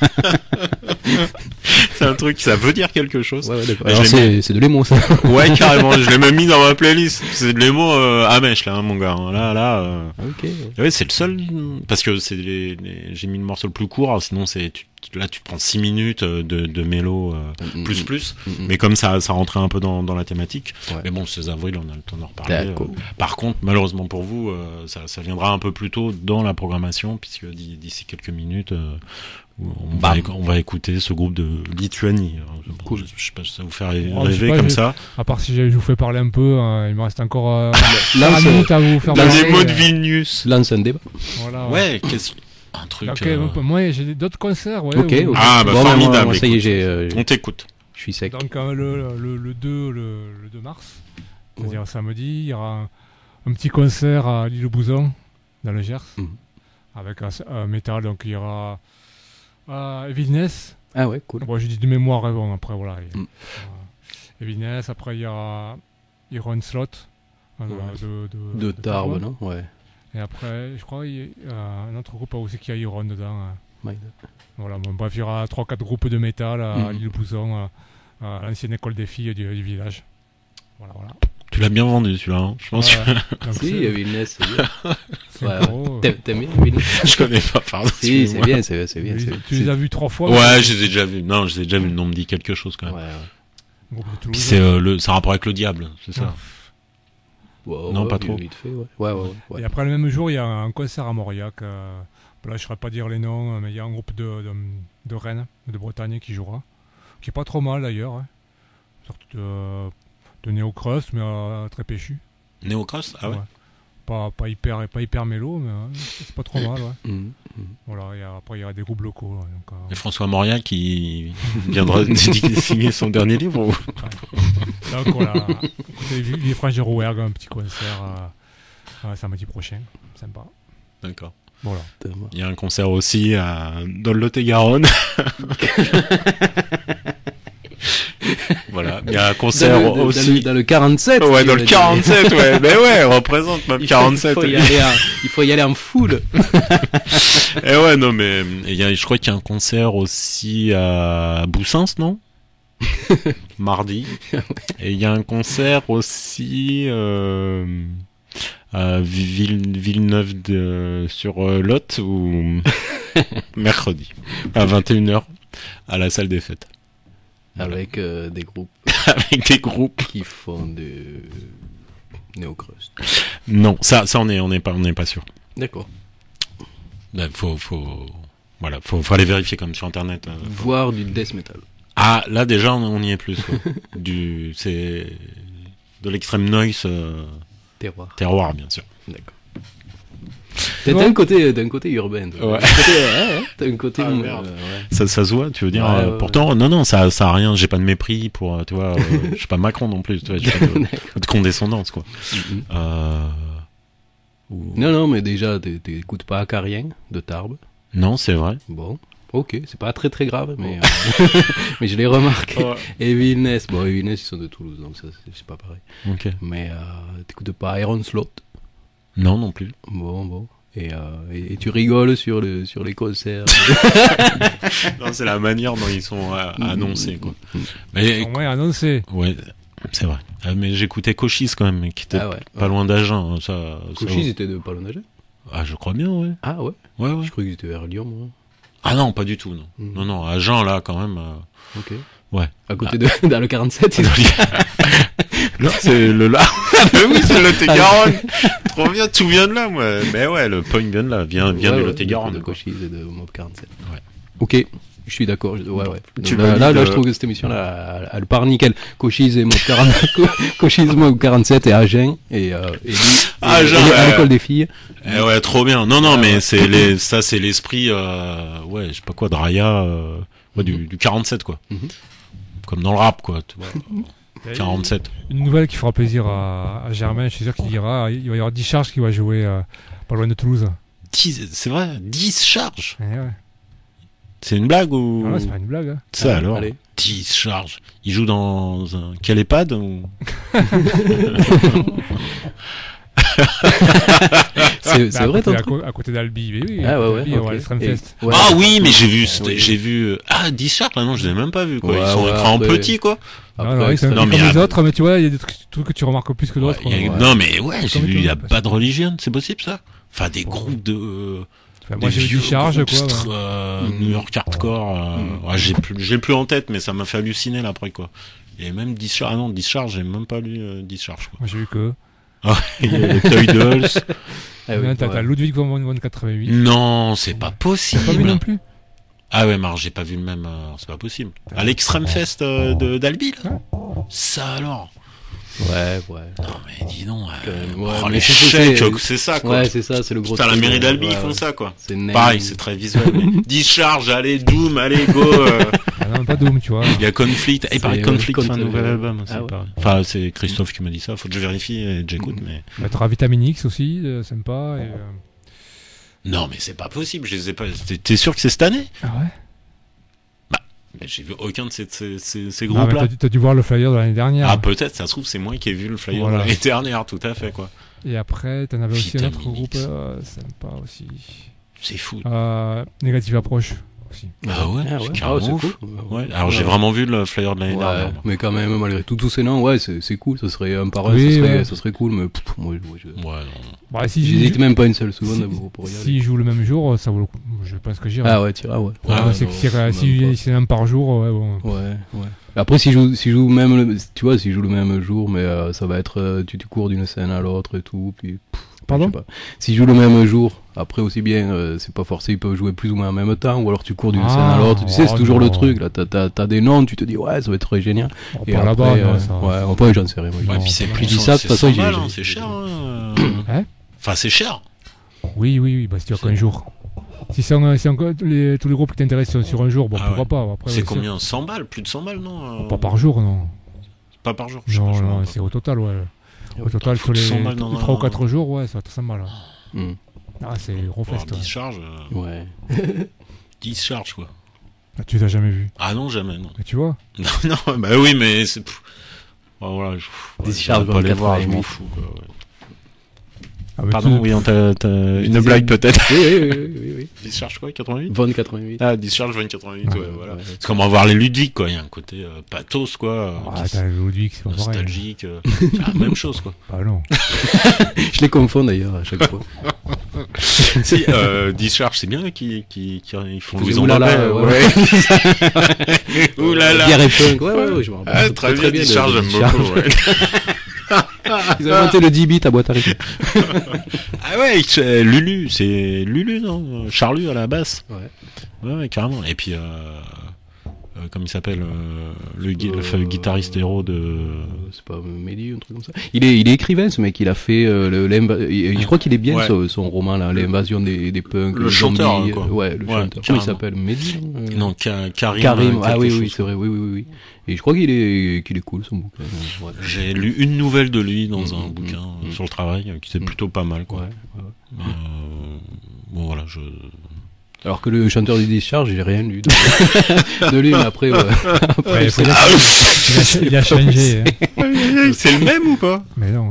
C'est un truc, ça veut dire quelque chose. Ouais, d'accord. Alors c'est de l'émo, ça. Ouais, carrément. Je l'ai même mis dans ma playlist. C'est de l'émo à mèche, là, hein, mon gars. Là. Ok. Ouais, c'est le seul. Parce que j'ai mis le morceau le plus court. Alors sinon, là, tu te prends 6 minutes de mélo plus. Mais comme ça rentrait un peu dans la thématique. Ouais. Mais bon, le 16 avril, on a le temps d'en reparler. Par contre, malheureusement pour vous, ça viendra un peu plus tôt dans la programmation, puisque d'ici quelques minutes, on va écouter ce groupe de Lituanie. Cool. Je sais pas si ça vous fait rêver comme ça. À part si je vous fais parler un peu, il me reste encore 1 minute à vous faire parler. Dans les mots de Vilnius. Lance un débat. Voilà, ouais, un truc. Okay, moi j'ai d'autres concerts. Ouais, okay. Ah bah bon, formidable. Moi, ça y est, on t'écoute. Je suis sec. Donc le 2 mars, c'est-à-dire samedi, il y aura un petit concert à l'île Bouzon, dans le Gers, avec un métal. Donc il y aura Evilness. Ah ouais, cool. Bon, je dis de mémoire, bon, après voilà. Evilness, après il y aura Iron Slot de Tarbes, non? Ouais. Et après, je crois qu'il y a un autre groupe aussi qui a Iron dedans. Voilà, bon, bref, il y aura 3-4 groupes de métal à l'île Bouzon, à l'ancienne école des filles du village. Voilà. Tu l'as bien vendu celui-là, hein, je pense. Si, Evilness, c'est bien. T'aimes bien Evilness? Je connais pas, pardon. Si, c'est bien. Tu les as vus 3 fois? Ouais, je les ai déjà vus. Non, je les ai déjà vus, le nom me dit quelque chose quand même. Ouais. Puis c'est un rapport avec le diable, c'est ça? Non, pas trop. Vite fait, ouais. Et après, le même jour, il y a un concert à Mauriac. Là, je ne saurais pas dire les noms, mais il y a un groupe de Rennes, de Bretagne, qui jouera. Qui est pas trop mal d'ailleurs. Hein. Sorte de de néo-crust, mais très péchu. Néocross, ah ouais. Pas hyper mélo, mais c'est pas trop mal. Ouais. Voilà, après, il y a des groupes locaux. Ouais, donc, et François Moria qui viendra signer son dernier livre ou... Donc voilà, écoutez, les Frangins Rouergue, un petit concert samedi prochain. Sympa. D'accord. Voilà. Il y a un concert aussi dans le Lot-et-Garonne. Voilà, il y a un concert aussi dans le 47. Ouais, dans le 47, ouais. Mais ouais, on représente même 47. Il faut y aller en foule. Et ouais, non, mais je crois qu'il y a un concert aussi à Boussens, non? Mardi. Et il y a un concert aussi à Villeneuve sur Lot ou mercredi à 21h à la salle des fêtes. Avec des groupes. Avec des groupes qui font de néo-crust. Non, ça on n'est pas sûr. D'accord. Ben, faut aller vérifier comme sur internet. Voir du death metal. Ah, là déjà on y est plus. Quoi. C'est de l'extrême noise. Terroir, bien sûr. D'accord. T'as un côté urbain. Ouais. T'as un côté. Merde. Ça se voit, tu veux dire. Pourtant, non, ça a rien. J'ai pas de mépris pour, tu vois. Je suis pas Macron non plus, tu vois. J'ai pas de condescendance, quoi. Non, mais déjà, t'écoutes pas Acarien de Tarbes. Non, c'est vrai. Bon. Ok, c'est pas très très grave, mais mais je l'ai remarqué. Ouais. Et Villeneuve, ils sont de Toulouse, donc ça c'est pas pareil. Ok. Mais t'écoutes pas Iron Slot? Non plus. Bon. Et tu rigoles sur les concerts. Non, c'est la manière dont ils sont annoncés, quoi. Mais au moins annoncés. Ouais, c'est vrai. Mais j'écoutais Cochise quand même, qui était pas loin d'Agen. Cochise était de pas loin d'Agen? Ah, je crois bien, ouais. Ah ouais. Ouais. Je croyais qu'ils étaient vers Lyon, moi. Ah non, pas du tout, non. Non, Agen, là, quand même. Ok. Ouais. À côté dans le 47, non, c'est le là. Oui, c'est le Lot-et-Garonne. Trop bien, tout vient de là, moi. Mais ouais, le point vient de là, vient du Lot-et-Garonne. De Cochise et de Mob 47. Ouais. Ok. Je suis d'accord. Ouais. Là, je trouve que cette émission-là, elle part nickel. Cochise et Mob 47 et Agen et à l'école des filles. Ouais, trop bien. Non, mais c'est l'esprit, je sais pas quoi, de Raya, du 47, quoi. Comme dans le rap, quoi. Tu vois. 47. Une nouvelle qui fera plaisir à Germain, je suis sûr qu'il dira, il va y avoir 10 charges qui va jouer pas loin de Toulouse. 10, c'est vrai, 10 charges. Ouais. C'est une blague ou... Non, c'est pas une blague. Hein. Ça alors, allez. 10 charges. Il joue dans un... Quel EHPAD ou... c'est vrai, ton à côté d'Albi, oui. Ah ouais, okay. Ah oui, mais j'ai vu 10 charges, non, je les ai même pas vu, quoi. Ils sont écran petit, quoi. Après, non, mais les autres, mais tu vois, il y a des trucs que tu remarques plus que d'autres. Non, mais j'ai vu, il y a Bad Religion, c'est possible, ça? Enfin, des groupes de... moi j'ai vu 10 charges, quoi. New York Hardcore, j'ai plus en tête, mais ça m'a fait halluciner, là, après, quoi. Il y avait même 10 charges, 10 charges, j'ai même pas lu 10 charges, quoi. Moi j'ai vu que... Il y a les Toy Dolls. T'as Ludwig von 88. Non, c'est pas possible. T'as pas vu non plus? Ah ouais, mais j'ai pas vu le même. C'est pas possible. À l'Extreme Fest d'Albi, là. Ça alors. Ouais. Non mais dis donc. Mais les chèques, c'est ça, quoi. Ouais, c'est ça, c'est le gros. Putain, la mairie d'Albi, ils font ça, quoi. Pareil, c'est très visuel. 10 charges, allez, Doom, allez, go. Non, pas Doom, tu vois. Il y a Conflict. Il paraît Conflict fait un nouvel album. Ah ouais. Enfin, c'est Christophe qui m'a dit ça. Faut que je vérifie et j'écoute, mais. T'auras Vitamine X aussi, sympa. Non, mais c'est pas possible. Je les ai pas. T'es sûr que c'est cette année? Ah ouais. Mais j'ai vu aucun de ces groupes-là. T'as dû voir le flyer de l'année dernière. Ah, peut-être, ça se trouve, c'est moi qui ai vu le flyer de l'année dernière, tout à fait, quoi. Et après, t'en avais aussi un autre groupe sympa aussi. C'est fou. Négative Approche aussi. Ah ouais, c'est cool. Ouais. Alors j'ai vraiment vu le flyer de l'année dernière. Mais quand même, malgré tous ces noms, c'est cool. Ça serait un par un, ça serait cool, mais moi, non. Bah, si j'hésite même pas une seule seconde pour y aller. S'ils jouent le même jour, ça vaut le coup. Je pense que j'irai. Ah ouais, t'iras, ouais. Si c'est un par jour, ouais, bon. Ouais. Après, s'ils jouent même, tu vois, s'ils jouent le même jour, mais ça va être, tu cours d'une scène à l'autre et tout, puis. Pardon? Je sais pas. S'ils jouent le même jour, après aussi bien, c'est pas forcé, ils peuvent jouer plus ou moins en même temps, ou alors tu cours d'une scène à l'autre. Tu sais, c'est toujours le truc. Là, t'as des noms, tu te dis ouais, ça va être très génial. Et après, là-bas, ouais, enfin, j'en sais rien. Ouais, puis c'est plus dis ça, de toute façon, c'est cher. Hein? Enfin, c'est cher. Oui, bah, si tu as qu'un jour. Si tous les groupes qui t'intéressent sont sur un jour, bon, pourquoi pas. Après, c'est combien? 100 balles? Plus de 100 balles, non? Pas par jour, non. Pas par jour? Non, c'est au total, ouais. Au total, sur les 3 ou 4 jours, ouais, ça va être 100 balles. Ah, c'est gros fest. 10 charges. Ouais. 10 charges, quoi. Ah, tu l'as jamais vu? Ah non, jamais, non. Mais tu vois? Non, bah oui, mais c'est... Voilà, 10 charges, pas les voir, je m'en fous, quoi. Ah, pardon, oui, t'as une blague peut-être. Oui. 10 charges quoi, 88? Von 88. Ah, 10 charges, Von 88, ouais, voilà. C'est comme avoir les Ludwig, quoi. Il y a un côté pathos, quoi. Ah, t'as le Ludwig, c'est pas pareil. Nostalgique. C'est la même chose, quoi. Ah non. Je les confonds d'ailleurs à chaque fois. Si, 10 charges, c'est bien qu'ils font Vous les oulala, ouais. Oulala. Pierre et Punk, ouais, je m'en rappelle. Ah, très bien, 10 charges, j'aime beaucoup, ouais. Ils ont inventé le 10 bits à boîte à rythme. Ah ouais, Lulu, c'est Lulu, non? Charlu à la basse. Ouais, carrément. Et puis, comme il s'appelle, le guitariste héros de... C'est pas Mehdi, un truc comme ça. Il est écrivain, ce mec. Il a fait je crois qu'il est bien son roman là, l'invasion des punks. Le chanteur, zombies, quoi. Ouais, le chanteur. Comment il s'appelle? Mehdi? Non, Karim. Ah oui, c'est vrai. Oui. Et je crois qu'il est cool son bouquin. Ouais. J'ai lu une nouvelle de lui dans un bouquin sur le travail qui était plutôt pas mal, quoi. Ouais. Bon voilà, Alors que le chanteur des Discharge, j'ai rien lu de lui, mais après, il a changé. C'est le même ou pas? Mais non.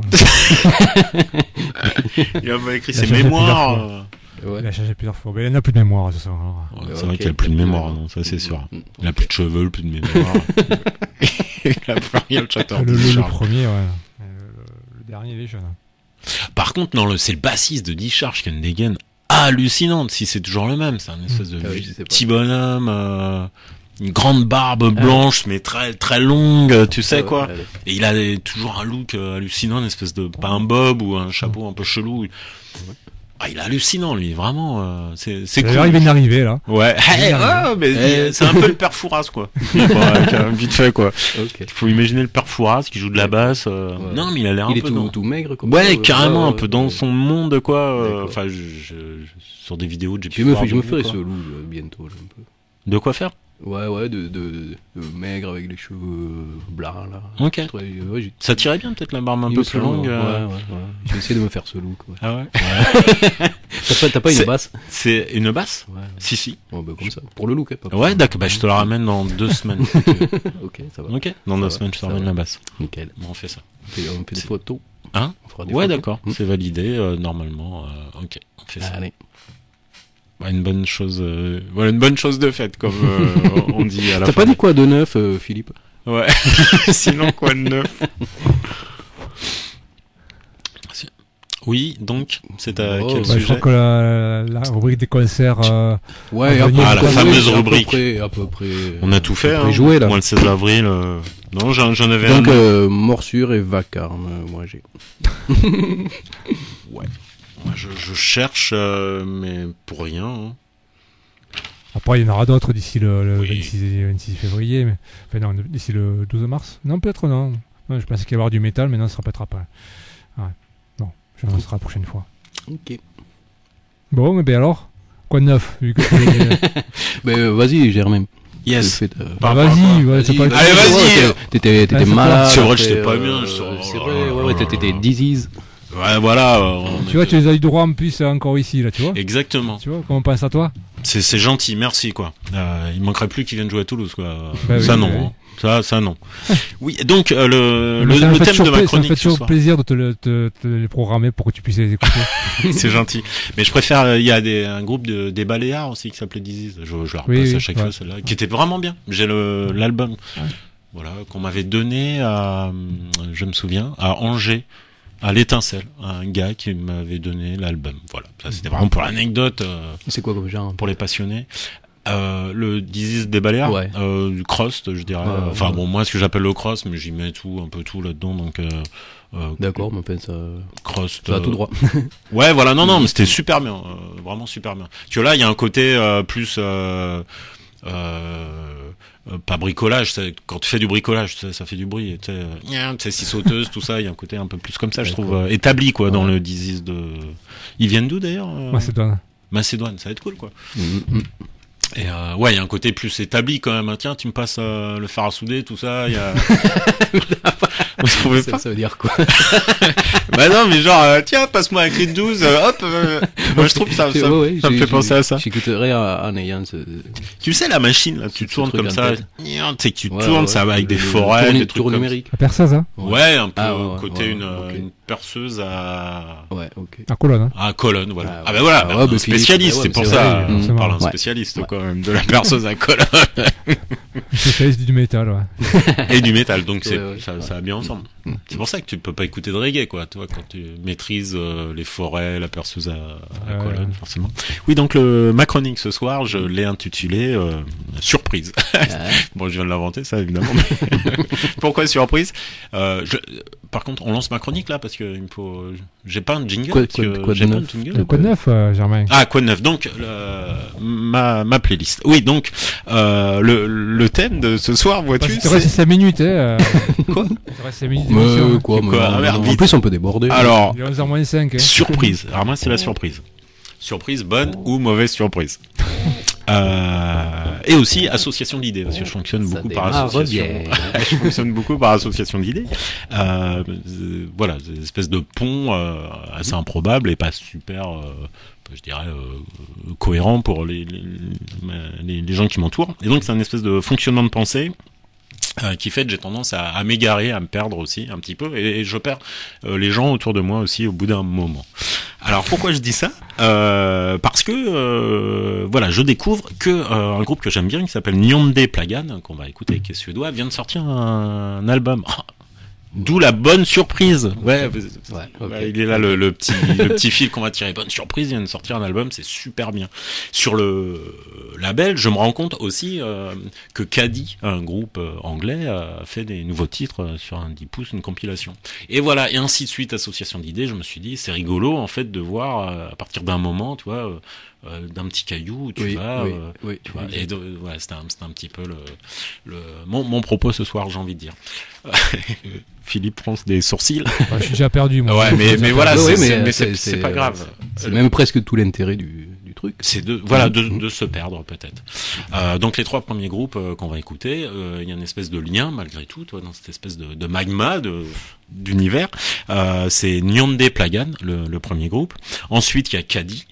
Il a écrit ses mémoires. Il a changé plusieurs fois. Mais il n'a plus de mémoire, ça. C'est vrai qu'il a plus de mémoire, non, ça c'est sûr. Il a plus de cheveux, plus de mémoire. Il a plus rien, le chanteur. Le premier, ouais. Le dernier, il est jeune. Par contre, non, c'est le bassiste de Discharge qui a une dégaine hallucinante, si c'est toujours le même. C'est un espèce de petit bonhomme, une grande barbe blanche, mais très très longue, tu sais quoi. Et il a toujours un look hallucinant, une espèce de, pas un bob ou un chapeau un peu chelou. Ah, il est hallucinant, lui, vraiment. C'est cool. D'ailleurs, il vient d'arriver, là. Ouais. C'est un peu le père Fouras, quoi. Vite fait, quoi. Il faut imaginer le père Fouras qui joue de la basse. Non, mais il a l'air un peu... Il est tout maigre, comme ouais, carrément, un peu dans son monde, quoi. Enfin, sur des vidéos de Je me ferai ce loup, bientôt, un peu. De quoi faire? Ouais, de maigre avec les cheveux blancs, là. Ok. Ça tirait bien, peut-être, la barbe un peu plus longue. Ouais. J'ai essayé de me faire ce look, ouais. Ah ouais? T'as pas une basse? C'est une basse? Ouais. Si. Oh, bah, comme ça. Pour le look, hein, pas ouais, d'accord, bah, je te la ramène dans 2 semaines. Ok, ça va. Ok, dans 2 semaines, je te ramène la basse. Nickel. Bon, on fait ça. On fait des photos. Hein? Ouais, d'accord. C'est validé, normalement. Ok, on fait ça. Allez. Une bonne chose, voilà, une bonne chose de faite, comme on dit à la fin. T'as pas dit quoi de neuf, Philippe? Ouais. Sinon, quoi de neuf? Oui, donc, c'est à quel sujet? Je crois que la rubrique des concerts... ouais, la fameuse rubrique. À peu près. On a tout fait, hein. Joué, là. Moi, le 16 avril... Non, j'en avais donc, morsure et vacarme, moi j'ai... Ouais. Je cherche, mais pour rien. Hein. Après, il y en aura d'autres d'ici le 26 février. Mais... Enfin, non, d'ici le 12 mars. Non, peut-être non. Je pensais qu'il y avoir du métal, mais non, ça ne se répétera pas. Ouais. Bon, je l'annoncerai la prochaine fois. Ok. Bon, mais ben alors, quoi de neuf vu que vas-y, Germain. Yes. Vas-y, c'est pas le... Allez, vas-y. T'étais malade. C'est vrai que j'étais pas bien. C'est vrai, t'étais disease. Ouais, voilà. Tu vois, tu les as eu droit en plus encore ici, là, tu vois. Exactement. Tu vois, comment on pense à toi. C'est gentil, merci, quoi. Il manquerait plus qu'ils viennent jouer à Toulouse, quoi. Ça, oui, non. Oui. Hein. Ça, non. Oui, donc, le thème de ma chronique. Ça me fait toujours plaisir de te les programmer pour que tu puisses les écouter. C'est gentil. Mais je préfère, il y a un groupe des Baléares aussi qui s'appelait Disease. Je la repasse à chaque fois, celle-là. Qui était vraiment bien. J'ai l'album. Ouais. Voilà, qu'on m'avait donné je me souviens, à Angers. À l'Étincelle, un gars qui m'avait donné l'album. Voilà, ça c'était vraiment pour l'anecdote. C'est quoi comme genre? Pour les passionnés. Le Disease des Baléares, Ouais. Du Crust, je dirais. Enfin bon, moi ce que j'appelle le Crust, mais j'y mets un peu tout là-dedans, donc. D'accord, mais enfin ça. Crust. Ça va tout droit. Ouais, voilà, non, mais c'était super bien, vraiment super bien. Tu vois là, il y a un côté plus. Pas bricolage, quand tu fais du bricolage, ça fait du bruit, tu sais, scie sauteuse, tout ça, il y a un côté un peu plus comme ça, je trouve, établi, quoi, dans le Disease de... Ils viennent d'où, d'ailleurs? Macédoine, ça va être cool, quoi. Et ouais, il y a un côté plus établi, quand même, tiens, tu me passes le fer à souder, tout ça, il y a... Vous trouvez pas? Ça veut dire quoi? Bah non, mais genre, tiens, passe-moi la clé de 12, hop, moi je trouve que ça me fait penser à ça. J'écouterais en ayant ce... Tu sais, la machine, là, tu tournes comme ça, tu sais que tu tournes, ça va avec des le forêts, des trucs tour comme numérique. La perceuse, hein? Ouais, un peu côté ok. une perceuse à... Ouais, ok. À Colonne, hein? À Colonne, voilà. Ah ben voilà, ouais, un bah, spécialiste, Philippe, c'est pour c'est ça, vrai, on parle un ouais. spécialiste, quand même, de la perceuse à Colonne. Spécialiste du métal, ouais. Et du métal, donc Ouais, ça va bien ensemble. C'est pour ça que tu peux pas écouter de reggae, quoi, tu vois, quand tu maîtrises les forêts, la perceuse à Colonne, forcément. Oui, donc le ma chronique ce soir, je l'ai intitulé Surprise. Bon, je viens de l'inventer, ça, évidemment. Pourquoi surprise? Par contre, on lance ma chronique là parce que il me faut. J'ai pas un jingle. Quoi j'ai de pas un neuf? jingle. Quoi de neuf, Germain? Ah, quoi de neuf? Donc ma playlist. Oui, donc le thème de ce soir, vois-tu? Il reste 5 minutes, hein. Quoi? Il reste 5 minutes d'émission. Quoi, Ah, merde, en vite. plus on peut déborder. Alors, Il est 11h moins 5, hein. surprise. Alors moi, c'est la surprise. Surprise, bonne ou mauvaise surprise. Et aussi association d'idées, parce que je fonctionne beaucoup par association. Je fonctionne beaucoup par association d'idées. Voilà, des espèces de ponts assez improbables et pas super, je dirais, cohérents pour les gens qui m'entourent. Et donc c'est un espèce de fonctionnement de pensée qui fait que j'ai tendance à m'égarer, à me perdre aussi un petit peu, et je perds les gens autour de moi aussi au bout d'un moment. Alors pourquoi je dis ça? Parce que voilà, je découvre que un groupe que j'aime bien qui s'appelle Nyonde Plagan, qu'on va écouter, qui est suédois, vient de sortir un album. D'où la bonne surprise. Ouais, okay. Il est là le petit fil qu'on va tirer. Bonne surprise, il vient de sortir un album, c'est super bien. Sur le label, je me rends compte aussi que Caddy, un groupe anglais, a fait des nouveaux titres sur un 10 pouces, une compilation. Et voilà, et ainsi de suite, association d'idées, je me suis dit, c'est rigolo en fait de voir à partir d'un moment, tu vois, d'un petit caillou où tu vas, tu vois. Et ouais, c'était un petit peu mon propos ce soir, j'ai envie de dire. Philippe fronce des sourcils. Je suis déjà perdu, moi. Ouais, mais voilà, c'est pas grave. C'est même presque tout l'intérêt du truc. C'est de se perdre peut-être. Donc les 3 premiers groupes qu'on va écouter, il y a une espèce de lien malgré tout, toi, dans cette espèce de magma d'univers. C'est Nyonde Plagan, le premier groupe. Ensuite il y a Caddy.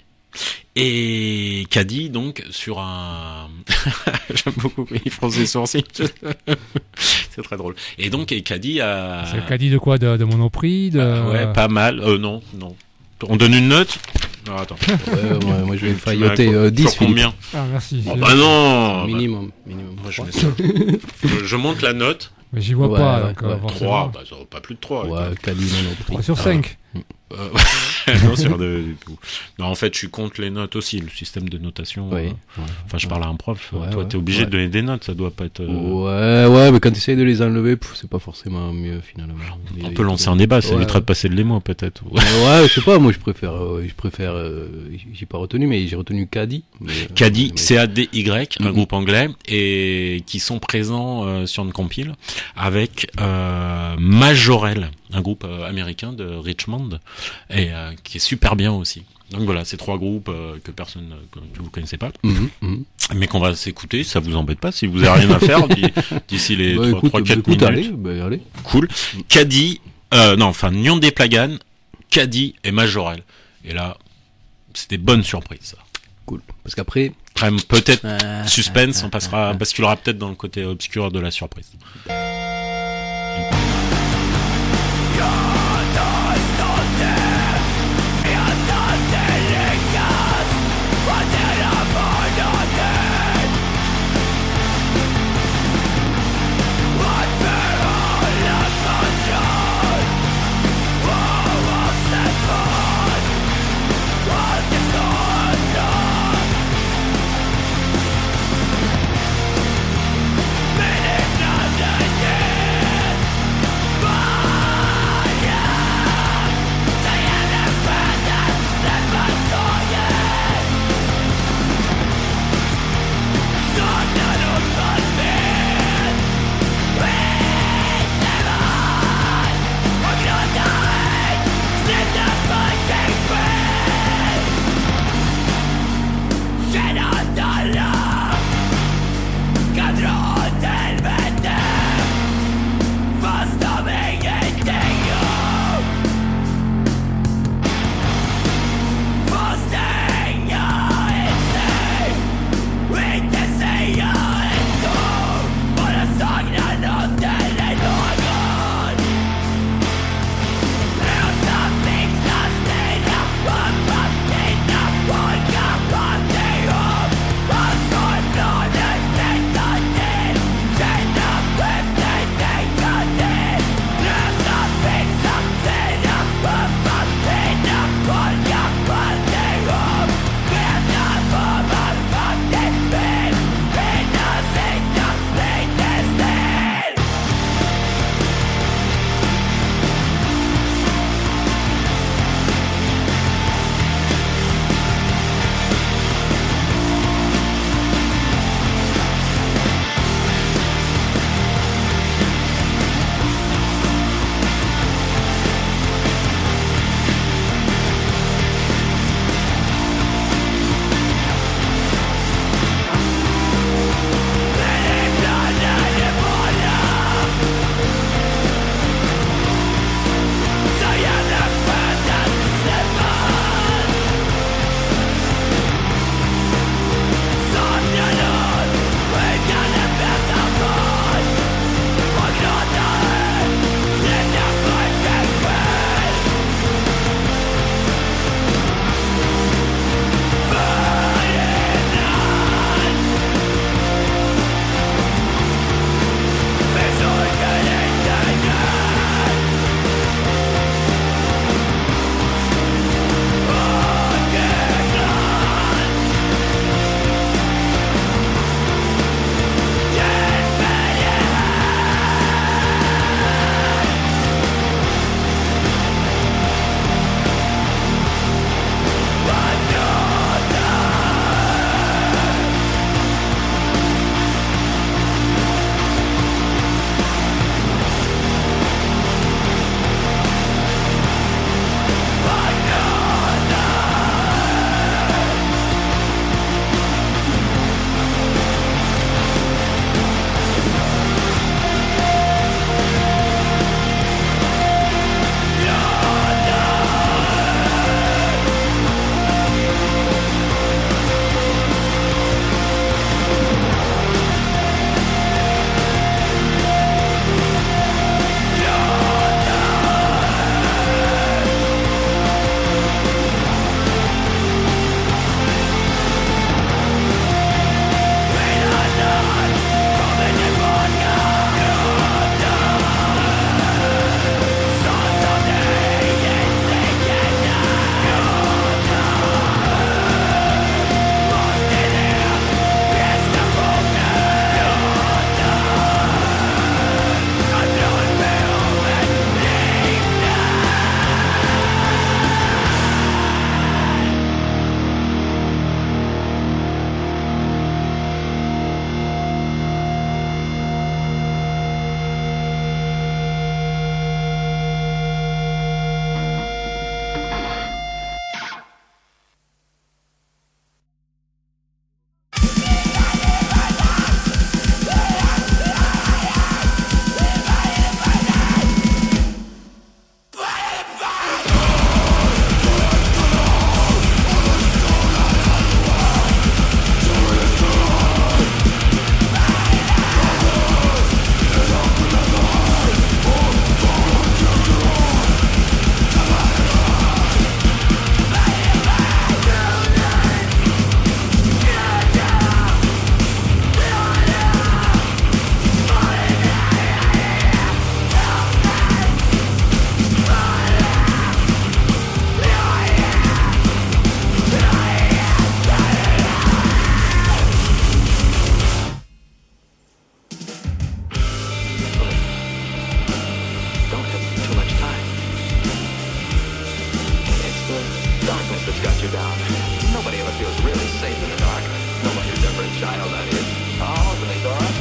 Et Caddy, donc, sur un... J'aime beaucoup quand il fronce ses sourcils. C'est très drôle. Et donc, Caddy a... C'est le Caddy de quoi? De Monoprix? Ouais, pas mal. Non. On donne une note? Non, attends. Moi, je vais failloter 10. Sur combien? Ah, merci. Oh, bah non! Minimum. Moi, je mets ça. Je monte la note. Mais j'y vois pas, donc... 3, bah, pas plus de 3. Ouais, Caddy, Monoprix. 3 sur 5. Non, sur du tout. Non, en fait, je compte les notes aussi, le système de notation. Enfin, je parle à un prof. Toi, t'es obligé de donner des notes, ça doit pas être. Ouais, mais quand tu essayes de les enlever, c'est pas forcément mieux finalement. On peut lancer un débat, ça évitera de passer de l'émoi peut-être. Ouais, je sais pas, moi je préfère, j'ai pas retenu, mais j'ai retenu Caddy. Caddy, C-A-D-Y, un groupe anglais, et qui sont présents sur une compile avec Majorel, un groupe américain de Richmond, et qui est super bien aussi. Donc voilà, ces 3 groupes que vous connaissez pas, mais qu'on va s'écouter. Ça vous embête pas si vous avez rien à faire d'ici les 3-4 minutes. Allez. Cool. Caddy, Nyonde Plagan, Caddy et Majorel. Et là, c'est des bonnes surprises. Ça. Cool. Parce qu'après, peut-être suspense, on basculera peut-être dans le côté obscur de la surprise. darkness that's got you down. Nobody ever feels really safe in the dark. Nobody except for a child, that is. Oh, open the door.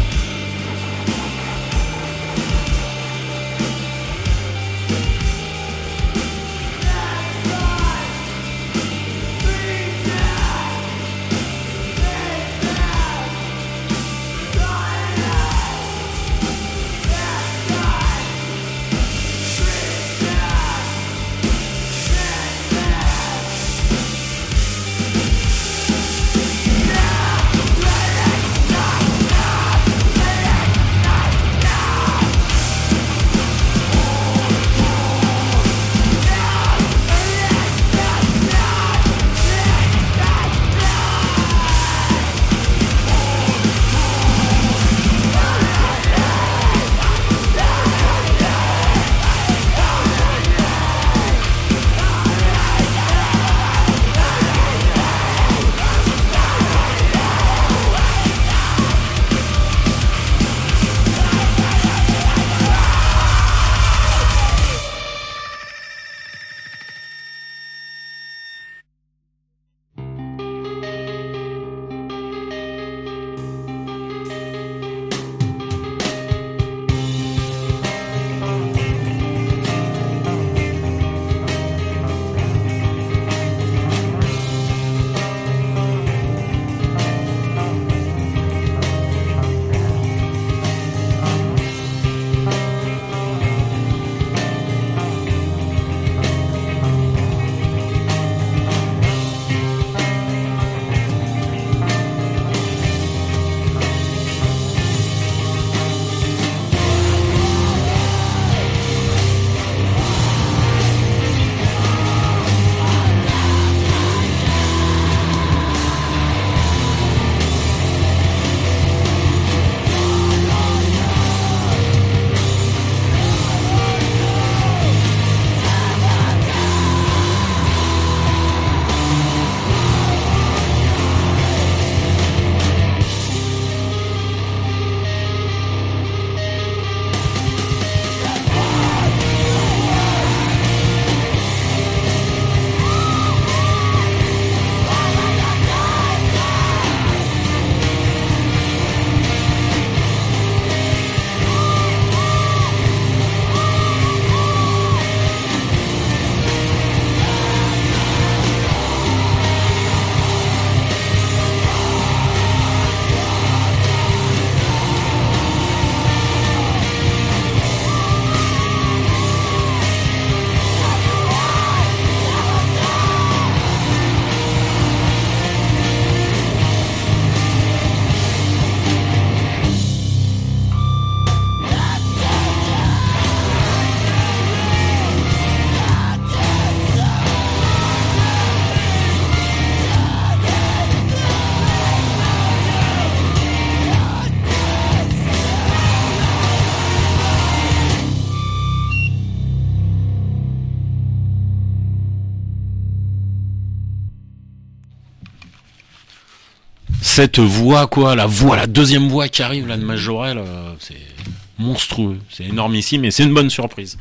Cette voix, quoi, la deuxième voix qui arrive là de Majorelle, c'est monstrueux, c'est énormissime et c'est une bonne surprise.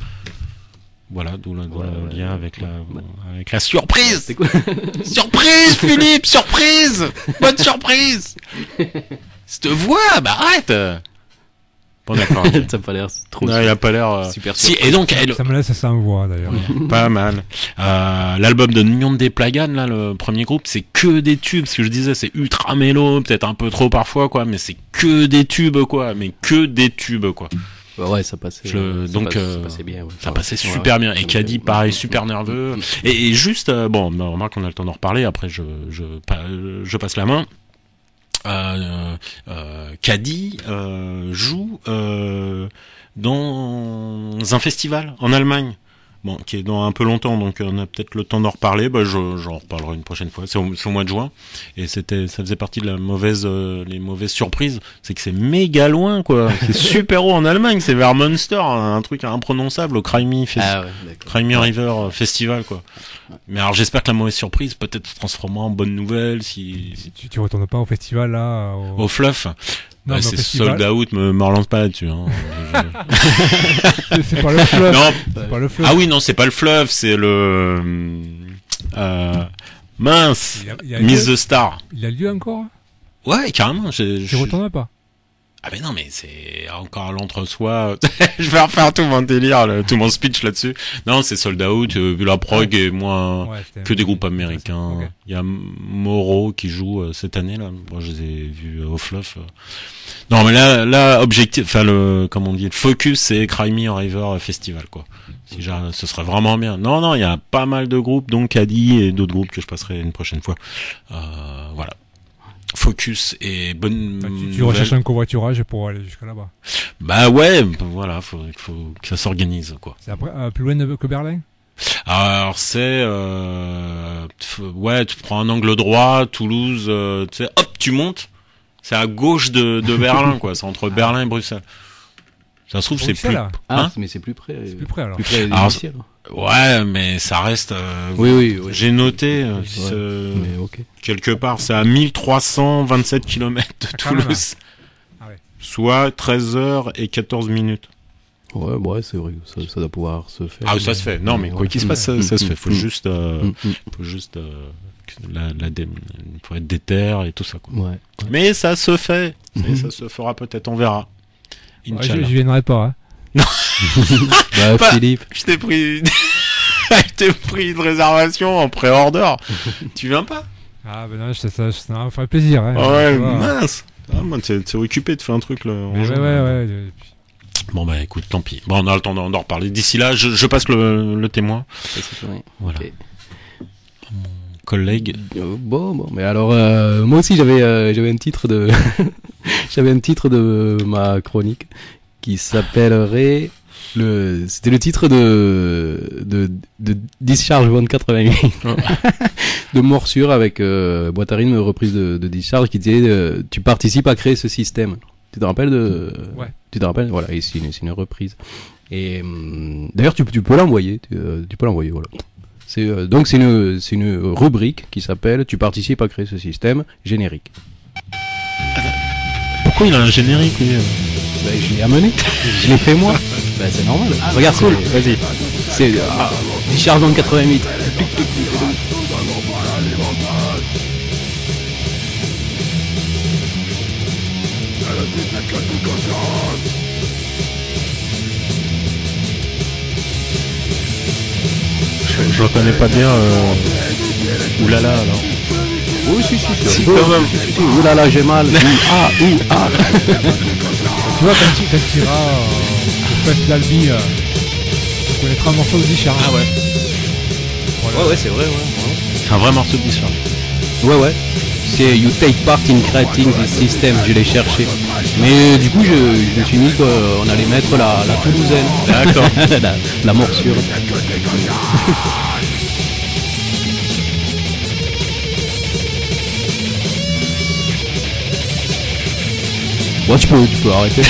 Voilà, d'où le lien avec la surprise. C'est quoi? Surprise, Philippe, surprise, bonne surprise. Cette voix, bah arrête. Bon d'accord. Ça n'a pas l'air trop. Non, il a pas l'air super. Si, et donc elle. Ça me laisse sans voix d'ailleurs. Pas mal. L'album de Nyon des Plagan, là, le premier groupe, c'est que des tubes. Ce que je disais, c'est ultra mélo, peut-être un peu trop parfois, quoi, mais c'est que des tubes, quoi. Mais que des tubes, quoi. Ouais, ça passait. Ça passait bien. Ouais. Ça passait super bien. Et Caddy, pareil, super nerveux. Et juste, bon, remarque, on a le temps d'en reparler. Après, je passe la main. Caddy joue dans un festival en Allemagne, bon, qui est dans un peu longtemps, donc on a peut-être le temps d'en reparler. Bah, j'en reparlerai une prochaine fois. C'est au mois de juin, et ça faisait partie de les mauvaises surprises. C'est que c'est méga loin, quoi. C'est super haut en Allemagne. C'est vers Münster, un truc imprononçable au Crimey River Festival, quoi. Mais alors j'espère que la mauvaise surprise peut-être se transformera en bonne nouvelle si tu retournes pas au festival là au Fluff. Non, c'est sold out, me relance pas là-dessus. Hein. C'est pas le Fluff. Non, c'est pas le Fluff. Ah oui, non, c'est pas le Fluff, c'est le Mince. Il a Miss lieu the Star. Il a lieu encore? Ouais, carrément. Tu retournes pas? Ah mais non, mais c'est encore l'entre-soi. Je vais refaire tout mon délire, tout mon speech là-dessus. Non, c'est sold out. Vu la prog et moins que des groupes américains. Okay. Il y a Moreau qui joue cette année là. Moi, je les ai vus au Fluff. Non, mais là, objectif, enfin comme on dit, le focus, c'est Cry Me a River Festival quoi. Si ce serait vraiment bien. Non, il y a pas mal de groupes, donc Caddy et d'autres groupes que je passerai une prochaine fois. Voilà. Focus et bonne. Tu recherches un covoiturage pour aller jusqu'à là-bas. Bah ouais, voilà, faut que ça s'organise quoi. C'est après plus loin que Berlin. Alors c'est ouais, tu prends un angle droit, Toulouse, tu sais, hop, tu montes. C'est à gauche de Berlin quoi, c'est entre Berlin et Bruxelles. Ça se trouve c'est plus. Mais c'est plus près. C'est plus près alors. Plus près ouais, mais ça reste. Oui. J'ai noté quelque part, c'est à 1327 km de Toulouse, soit 13 heures et 14 minutes. Ouais, c'est vrai, ça doit pouvoir se faire. Ah, ça se fait. Non, mais quoi qu'il se passe, ça se fait. Faut juste, faut être déter et tout ça, quoi. Ouais. Mais ça se fait. Et ça se fera peut-être, on verra. Je viendrai pas, hein. Non. Philippe. Je t'ai pris une réservation en pré-order. Tu viens pas? Ah, ben non, ça me ferait plaisir, hein. Ouais, mince. Ah, moi, t'es occupé de faire un truc, là. Ouais. Bon, bah, écoute, tant pis. Bon, on a le temps d'en reparler. D'ici là, je passe le témoin. Voilà. Okay. Mon collègue. Bon. Mais alors, moi aussi, j'avais un titre de, j'avais un titre de ma chronique qui s'appellerait c'était le titre de Discharge 88 de Morsure avec boîte à rythme reprise de Discharge qui disait tu participes à créer ce système. Tu te rappelles Ouais. Tu te rappelles? Voilà, et c'est une reprise. Et d'ailleurs tu peux l'envoyer, tu peux l'envoyer, voilà. Donc c'est une rubrique qui s'appelle tu participes à créer ce système générique. Pourquoi il a un générique lui? Je l'ai amené, je l'ai fait moi. C'est normal. Regarde, cool. Vas-y. C'est Discharge 88. Je reconnais pas bien. Oulala alors. Oui, si, quand même. Oulala, j'ai mal. Ah. Tu vois, quand tu iras au Fest d'Albi, tu connaîtras un morceau de Discharge. Ah ouais. Voilà. Ouais, c'est vrai, C'est un vrai morceau de Discharge. Ouais. C'est You Take Part in Creating This System, je l'ai cherché. Mais du coup, je me suis dit qu'on allait mettre la toulousaine. D'accord. la morsure. Bon, tu peux arrêter.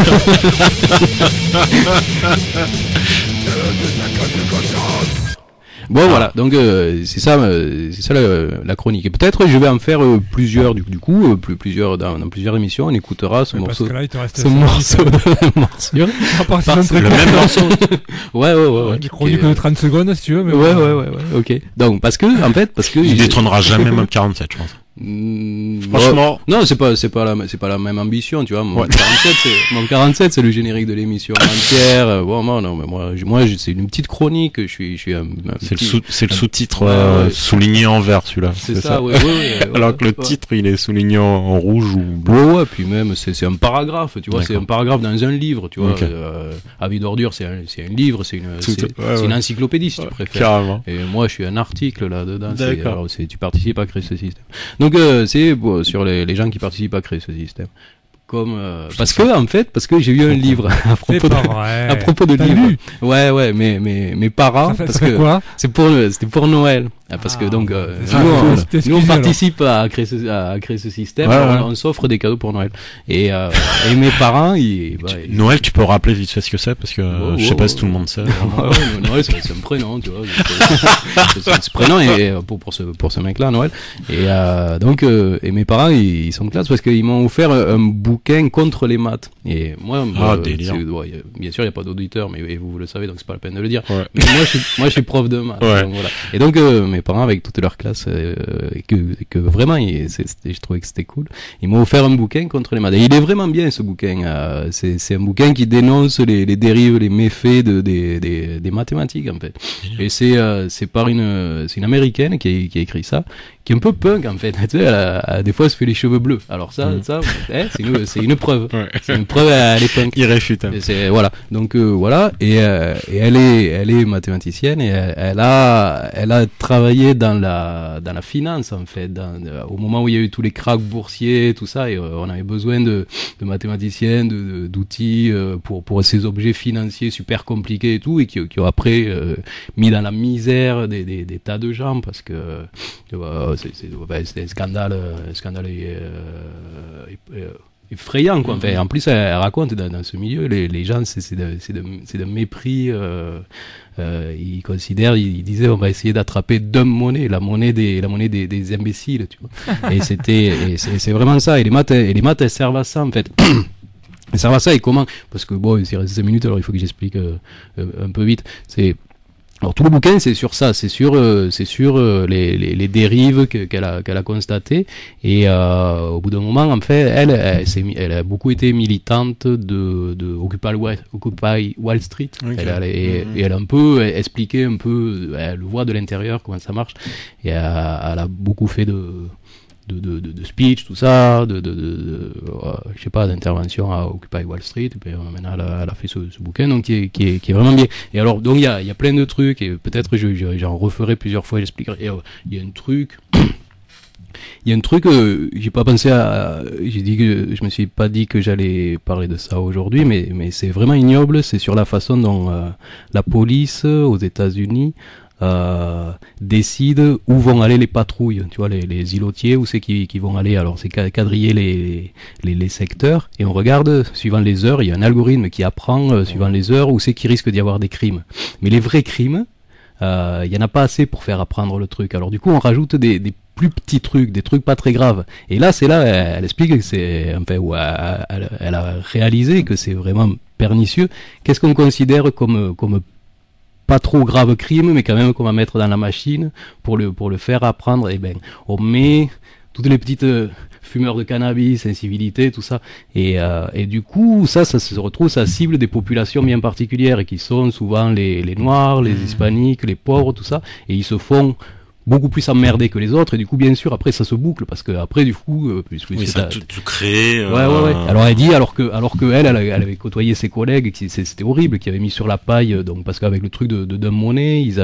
Bon, voilà, donc c'est ça la chronique. Et peut-être je vais en faire plusieurs du coup, plusieurs dans plusieurs émissions. On écoutera ce morceau. Parce que là, il te reste ce morceau de morsure. Le même morceau. Ouais. Une chronique de 30 secondes si tu veux. Mais ouais. Ok. Donc parce que il détrônera jamais Mob 47, je pense. Franchement, non, c'est pas la même ambition, tu vois. Mon 47 c'est le générique de l'émission entière. Bon, non, mais moi c'est une petite chronique, je suis c'est le sous-titre souligné en vert celui-là. C'est ça, ouais. Alors que le titre il est souligné en rouge ou bleu. Ouais, puis même c'est un paragraphe, tu vois, c'est un paragraphe dans un livre, tu vois. Avis d'ordure, c'est un livre, c'est une encyclopédie si tu préfères. Carrément. Et moi je suis un article là-dedans, D'accord. tu participes à créer ce système. Donc c'est sur les gens qui participent à créer ce système. Parce que j'ai eu un livre à propos de livres. Ouais, mais mes parents c'était pour Noël. Parce que donc nous on participe à créer ce système, on s'offre des cadeaux pour Noël. Et mes parents Noël, tu peux rappeler vite fait ce que c'est parce que je sais pas si tout le monde sait. Noël c'est un prénom, tu vois. C'est un prénom et pour ce mec-là Noël. Et donc mes parents ils sont classe parce qu'ils m'ont offert un bouquin contre les maths. Et moi délire. Bien sûr il y a pas d'auditeur mais vous le savez donc c'est pas la peine de le dire. Mais moi je suis prof de maths. Ouais. Donc voilà. Et donc mes mes parents avec toute leur classe, et que vraiment, je trouvais que c'était cool. Ils m'ont offert un bouquin contre les maths. Et il est vraiment bien, ce bouquin. C'est un bouquin qui dénonce les dérives, les méfaits des mathématiques, en fait. Et c'est une américaine qui a écrit ça, qui est un peu punk, en fait. Tu sais, des fois, elle se fait les cheveux bleus. Alors ça, c'est une preuve. Ouais. C'est une preuve, elle est punk. Irréfutable. Voilà. Donc, voilà. Et elle est mathématicienne, et elle a travaillé dans la finance, en fait, au moment où il y a eu tous les cracks boursiers, tout ça, et on avait besoin de mathématiciens, d'outils pour ces objets financiers super compliqués et tout, et qui ont après mis dans la misère des tas de gens, parce que c'était un scandale effrayant, quoi. Enfin, en plus, elle raconte dans ce milieu, les gens, c'est de mépris. Ils considèrent, ils disaient, on va essayer d'attraper dumb money, la monnaie des imbéciles, tu vois. Et c'est vraiment ça. Et les maths, elles servent à ça, en fait. Elles servent à ça. Et comment? Parce que bon, il reste 5 minutes, alors il faut que j'explique un peu vite. Alors tout le bouquin, c'est sur ça, c'est sur les dérives qu'elle a constatées, et au bout d'un moment, en fait, elle a beaucoup été militante de Occupy Wall Street. Okay. Et elle a un peu expliqué elle voit de l'intérieur comment ça marche, et elle a beaucoup fait de speech, tout ça, je sais pas, d'intervention à Occupy Wall Street, et puis maintenant elle a fait ce bouquin, donc qui est vraiment bien. Et alors, donc il y a plein de trucs, et peut-être j'en referai plusieurs fois, j'expliquerai. Il y a un truc, j'ai pas pensé je me suis pas dit que j'allais parler de ça aujourd'hui, mais c'est vraiment ignoble, c'est sur la façon dont la police aux États-Unis décide où vont aller les patrouilles, tu vois, les îlotiers, où c'est qu'ils vont aller. Alors c'est quadriller les secteurs, et on regarde suivant les heures, il y a un algorithme qui apprend suivant les heures où c'est qu'il risque d'y avoir des crimes. Mais les vrais crimes, il y en a pas assez pour faire apprendre le truc. Alors du coup on rajoute des plus petits trucs, des trucs pas très graves. Et là elle explique que c'est, enfin, elle a réalisé que c'est vraiment pernicieux. Qu'est-ce qu'on considère comme pas trop grave crime, mais quand même qu'on va mettre dans la machine pour le faire apprendre? Eh ben, on met toutes les petites fumeurs de cannabis, incivilités, tout ça, et du coup ça se retrouve, ça cible des populations bien particulières, et qui sont souvent les noirs, les hispaniques, les pauvres, tout ça, et ils se font beaucoup plus emmerdés que les autres, et du coup bien sûr après ça se boucle, parce que après du coup ça tout crée ouais. Alors elle dit, alors que elle avait côtoyé ses collègues, c'était horrible, qui avaient mis sur la paille, donc parce qu'avec le truc de monnaie, ils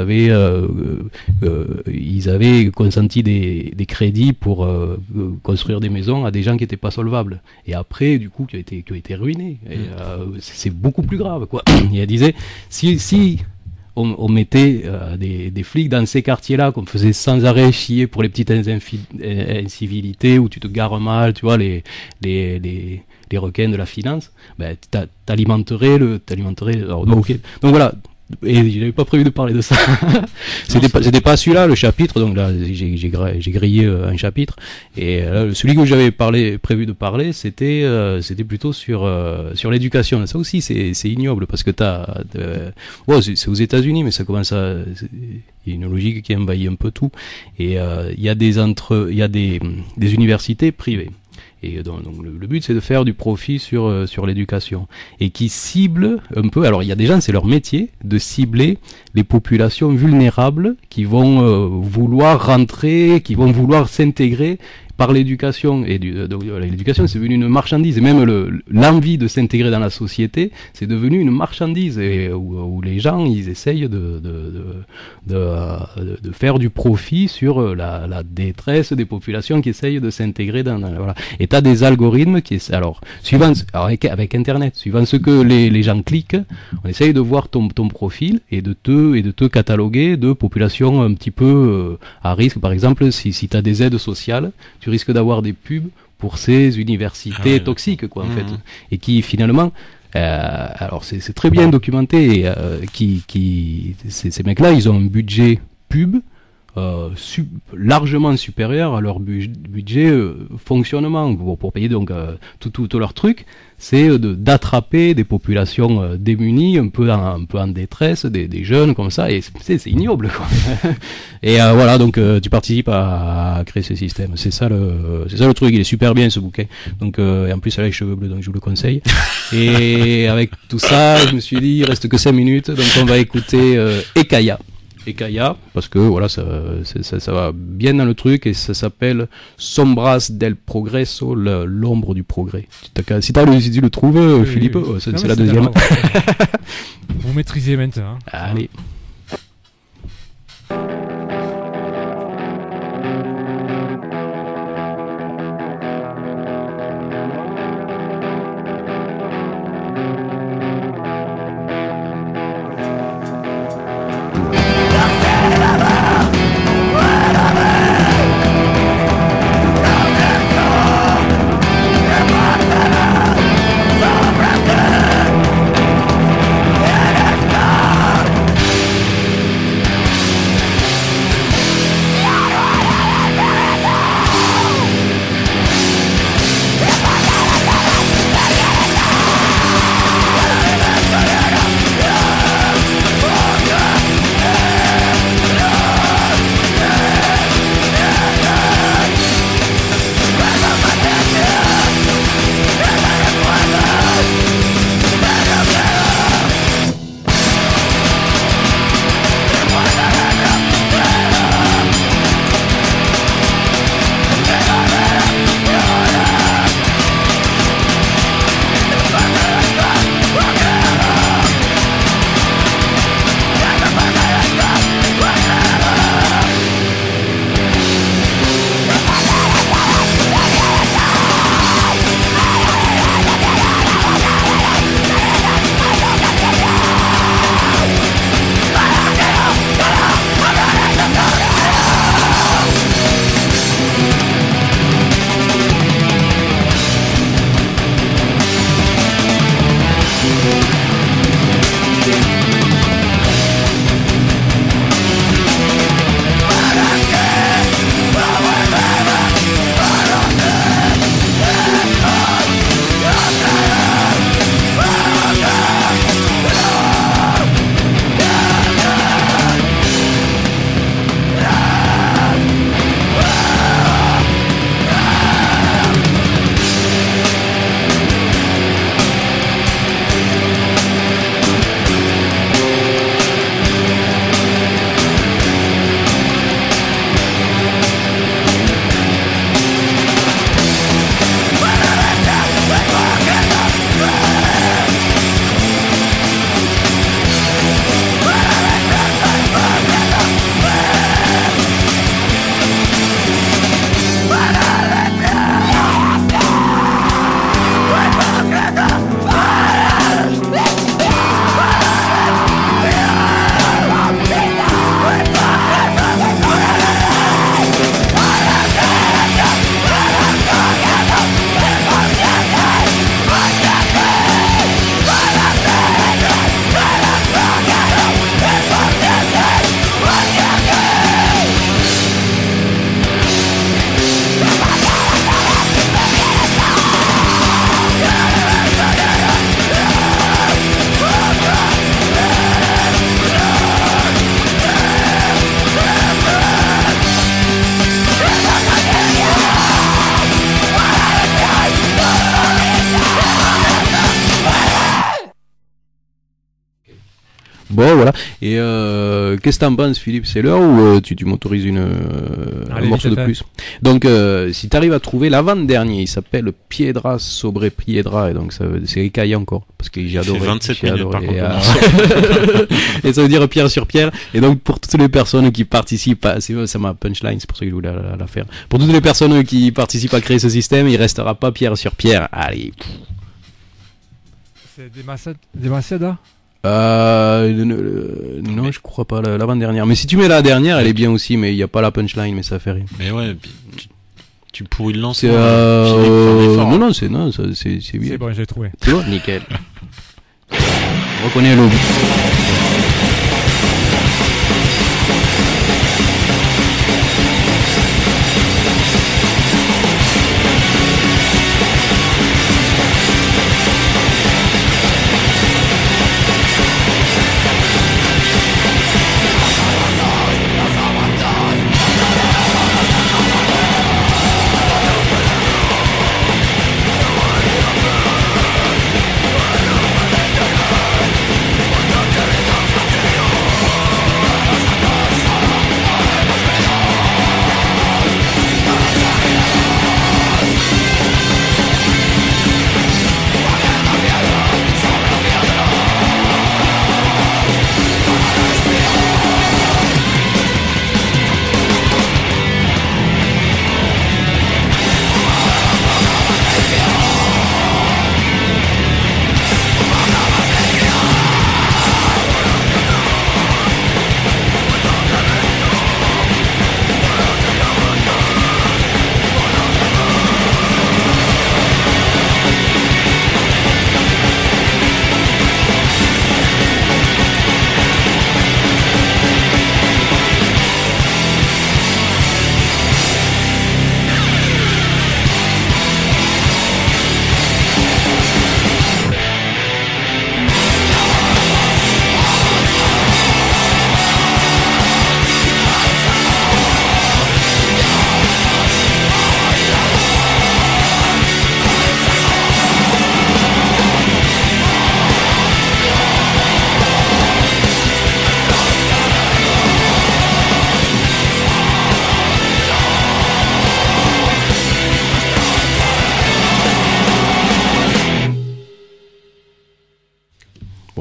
avaient consenti des crédits pour construire des maisons à des gens qui étaient pas solvables, et après du coup qui ont été ruinés, et c'est beaucoup plus grave, quoi. Et elle disait, si on mettait des flics dans ces quartiers-là, qu'on faisait sans arrêt chier pour les petites incivilités où tu te gares mal, tu vois, les requins de la finance, ben t'alimenterais. Alors, donc voilà. Et je n'avais pas prévu de parler de ça. C'était pas celui-là, le chapitre. Donc là, j'ai grillé un chapitre. Et celui que j'avais prévu de parler, c'était plutôt sur l'éducation. Ça aussi, c'est ignoble, parce que c'est aux États-Unis, mais ça commence il y a une logique qui envahit un peu tout. Et il y a des universités privées. Et donc le but, c'est de faire du profit sur l'éducation, et qui cible un peu. Alors il y a des gens, c'est leur métier de cibler les populations vulnérables qui vont vouloir rentrer, qui vont vouloir s'intégrer par l'éducation. Et donc l'éducation, c'est devenu une marchandise, et même l'envie de s'intégrer dans la société, c'est devenu une marchandise, et où les gens, ils essayent de faire du profit sur la détresse des populations qui essayent de s'intégrer voilà. Et t'as des algorithmes avec Internet, suivant ce que les gens cliquent, on essaye de voir ton profil, et de te cataloguer de populations un petit peu à risque. Par exemple, si t'as des aides sociales, tu risques d'avoir des pubs pour ces universités toxiques, quoi, en fait, et qui finalement, alors c'est très bien documenté, et ces mecs-là, ils ont un budget pub largement supérieur à leur budget fonctionnement pour payer donc tout leur truc. C'est d'attraper des populations démunies, un peu en détresse, des jeunes comme ça, et c'est ignoble, quoi. Et voilà, donc tu participes à créer ce système. C'est ça le truc. Il est super bien, ce bouquin. Donc et en plus elle a les cheveux bleus, donc je vous le conseille. Et avec tout ça, je me suis dit il reste que 5 minutes, donc on va écouter Ekaya, parce que voilà, ça va bien dans le truc, et ça s'appelle Sombras del Progreso, l'ombre du progrès. Si tu le trouves, oui, Philippe, oui. C'est la deuxième. Vous maîtrisez maintenant. Allez. Bon, voilà. Et qu'est-ce que t'en penses, Philippe? C'est l'heure ou tu m'autorises un morceau de plus? Donc, si t'arrives à trouver l'avant-dernier, il s'appelle Piedra sobre Piedra, et donc c'est Ekaya encore, parce que j'ai adoré. 27 minutes par contre. Et ça veut dire pierre sur pierre. Et donc, pour toutes les personnes qui participent c'est ma punchline, c'est pour ça que je voulais la faire. Pour toutes les personnes qui participent à créer ce système, il restera pas pierre sur pierre. Allez. C'est des Macédas? Non, je crois pas l'avant-dernière. Mais si tu mets la dernière, elle est bien aussi, mais il n'y a pas la punchline, mais ça fait rien. Mais ouais, tu pourrais le lancer. Non, c'est bien. C'est bon, j'ai trouvé. C'est bon, nickel. On reconnaît le bout.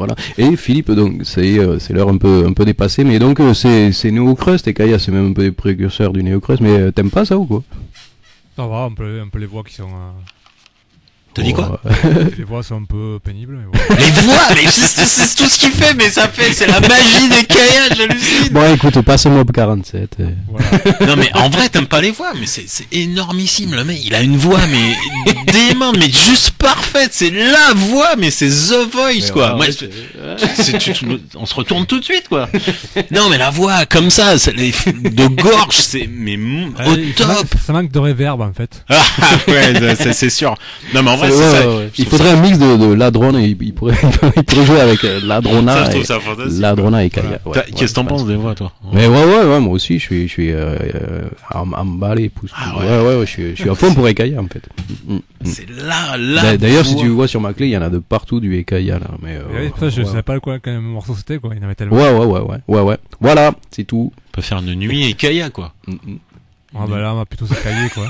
voilà. Et Philippe, donc c'est l'heure un peu dépassée, mais donc c'est Neocrust et Kaya, c'est même un peu des précurseurs du Neocrust, mais t'aimes pas ça ou quoi? Ça va, un peu les voix qui sont... T'as dit quoi? Les voix sont un peu pénibles. Mais voilà. Les voix, mais c'est tout ce qu'il fait, mais c'est la magie des Kaya, j'hallucine. Bon, écoute, passe Mob 47. Voilà. Non, mais en vrai, t'aimes pas les voix, mais c'est énormissime, le mec. Il a une voix, mais démente, mais juste parfaite. C'est la voix, mais c'est The Voice, quoi. Moi, on se retourne tout de suite, quoi. Non, mais la voix, comme ça, de gorge, c'est, mais au top. Ça manque de reverb, en fait. Ah, ouais, c'est sûr. Non, mais en vrai, ouais. Il faudrait un mix de Ladrone et il pourrait jouer avec Ladrona et Kaya. Ouais, qu'est-ce que t'en penses des voix, toi? Mais ouais, moi aussi, je suis emballé, pouce. Ouais, je suis à fond pour Ekaya, en fait. C'est là. D'ailleurs, si tu vois sur ma clé, il y en a de partout du Ekaya, là. Mais ça, je savais pas quel morceau c'était, quoi. Il y en avait tellement. Ouais. Voilà, c'est tout. On peut faire une nuit Ekaya, quoi. Ah bah là, on va plutôt s'écailler, quoi.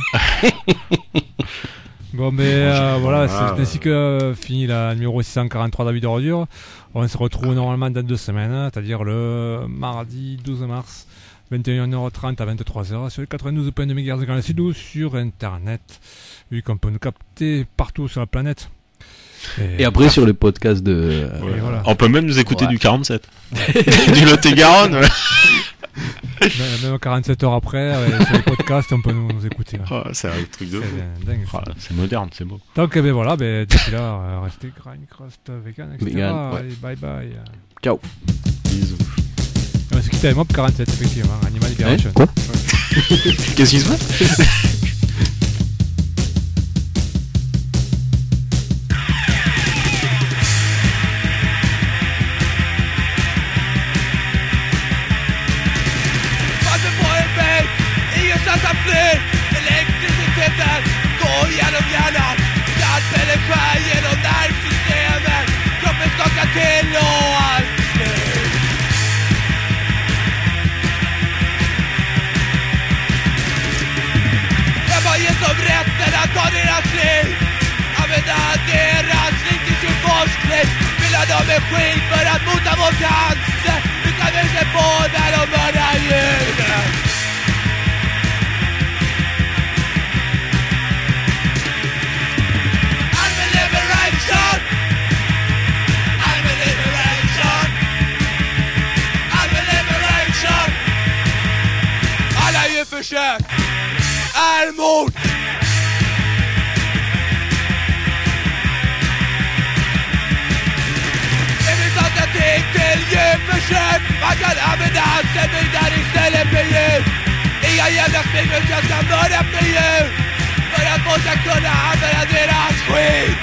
Bon, mais voilà, c'est ainsi que finit la numéro 643 d'Avis de Ordure. On se retrouve normalement dans 2 semaines, c'est-à-dire le mardi 12 mars, 21h30 à 23h, sur les 92.2 MHz dans le sud ou sur Internet, vu qu'on peut nous capter partout sur la planète. Et après sur les podcasts de... voilà. On peut même nous écouter du 47. Du Lot-et-Garonne. Même 47 heures après, sur les podcasts, on peut nous écouter. Oh, c'est un truc de fou. Dingue. Oh, c'est moderne, c'est beau. Donc, voilà, d'ici là, restez Grindcrust, vegan, etc. Vegan, ouais. Allez, bye bye. Ciao. Bisous. On se quitte avec Mob 47, effectivement. Animal Liberation. Quoi? Qu'est-ce qui se passe? Elektriciteten går genom hjärnan. Hjärtfällen skär genom nervsystemet. Kroppen skakar till och allt slut. Jag bara ger dem rätten att ta deras liv. Använda deras liv till sin forskning. Fylla dem med skit för att mota vår cancer. Utan vi ser på när de mördar djuren. Försök är mord. Det finns alternativ till djurförsök. Man kan använda antibilar istället för djur. Inga jävla smygmutar ska mörda för djur. För att folk ska kunna använda deras skit.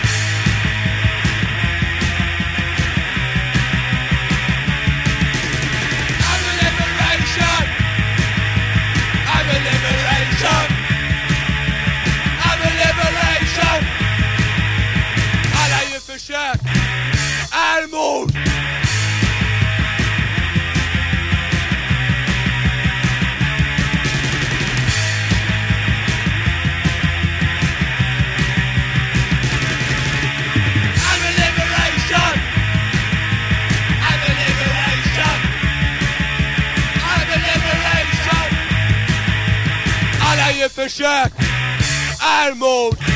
Försök är mord. Alla gör försök är mord.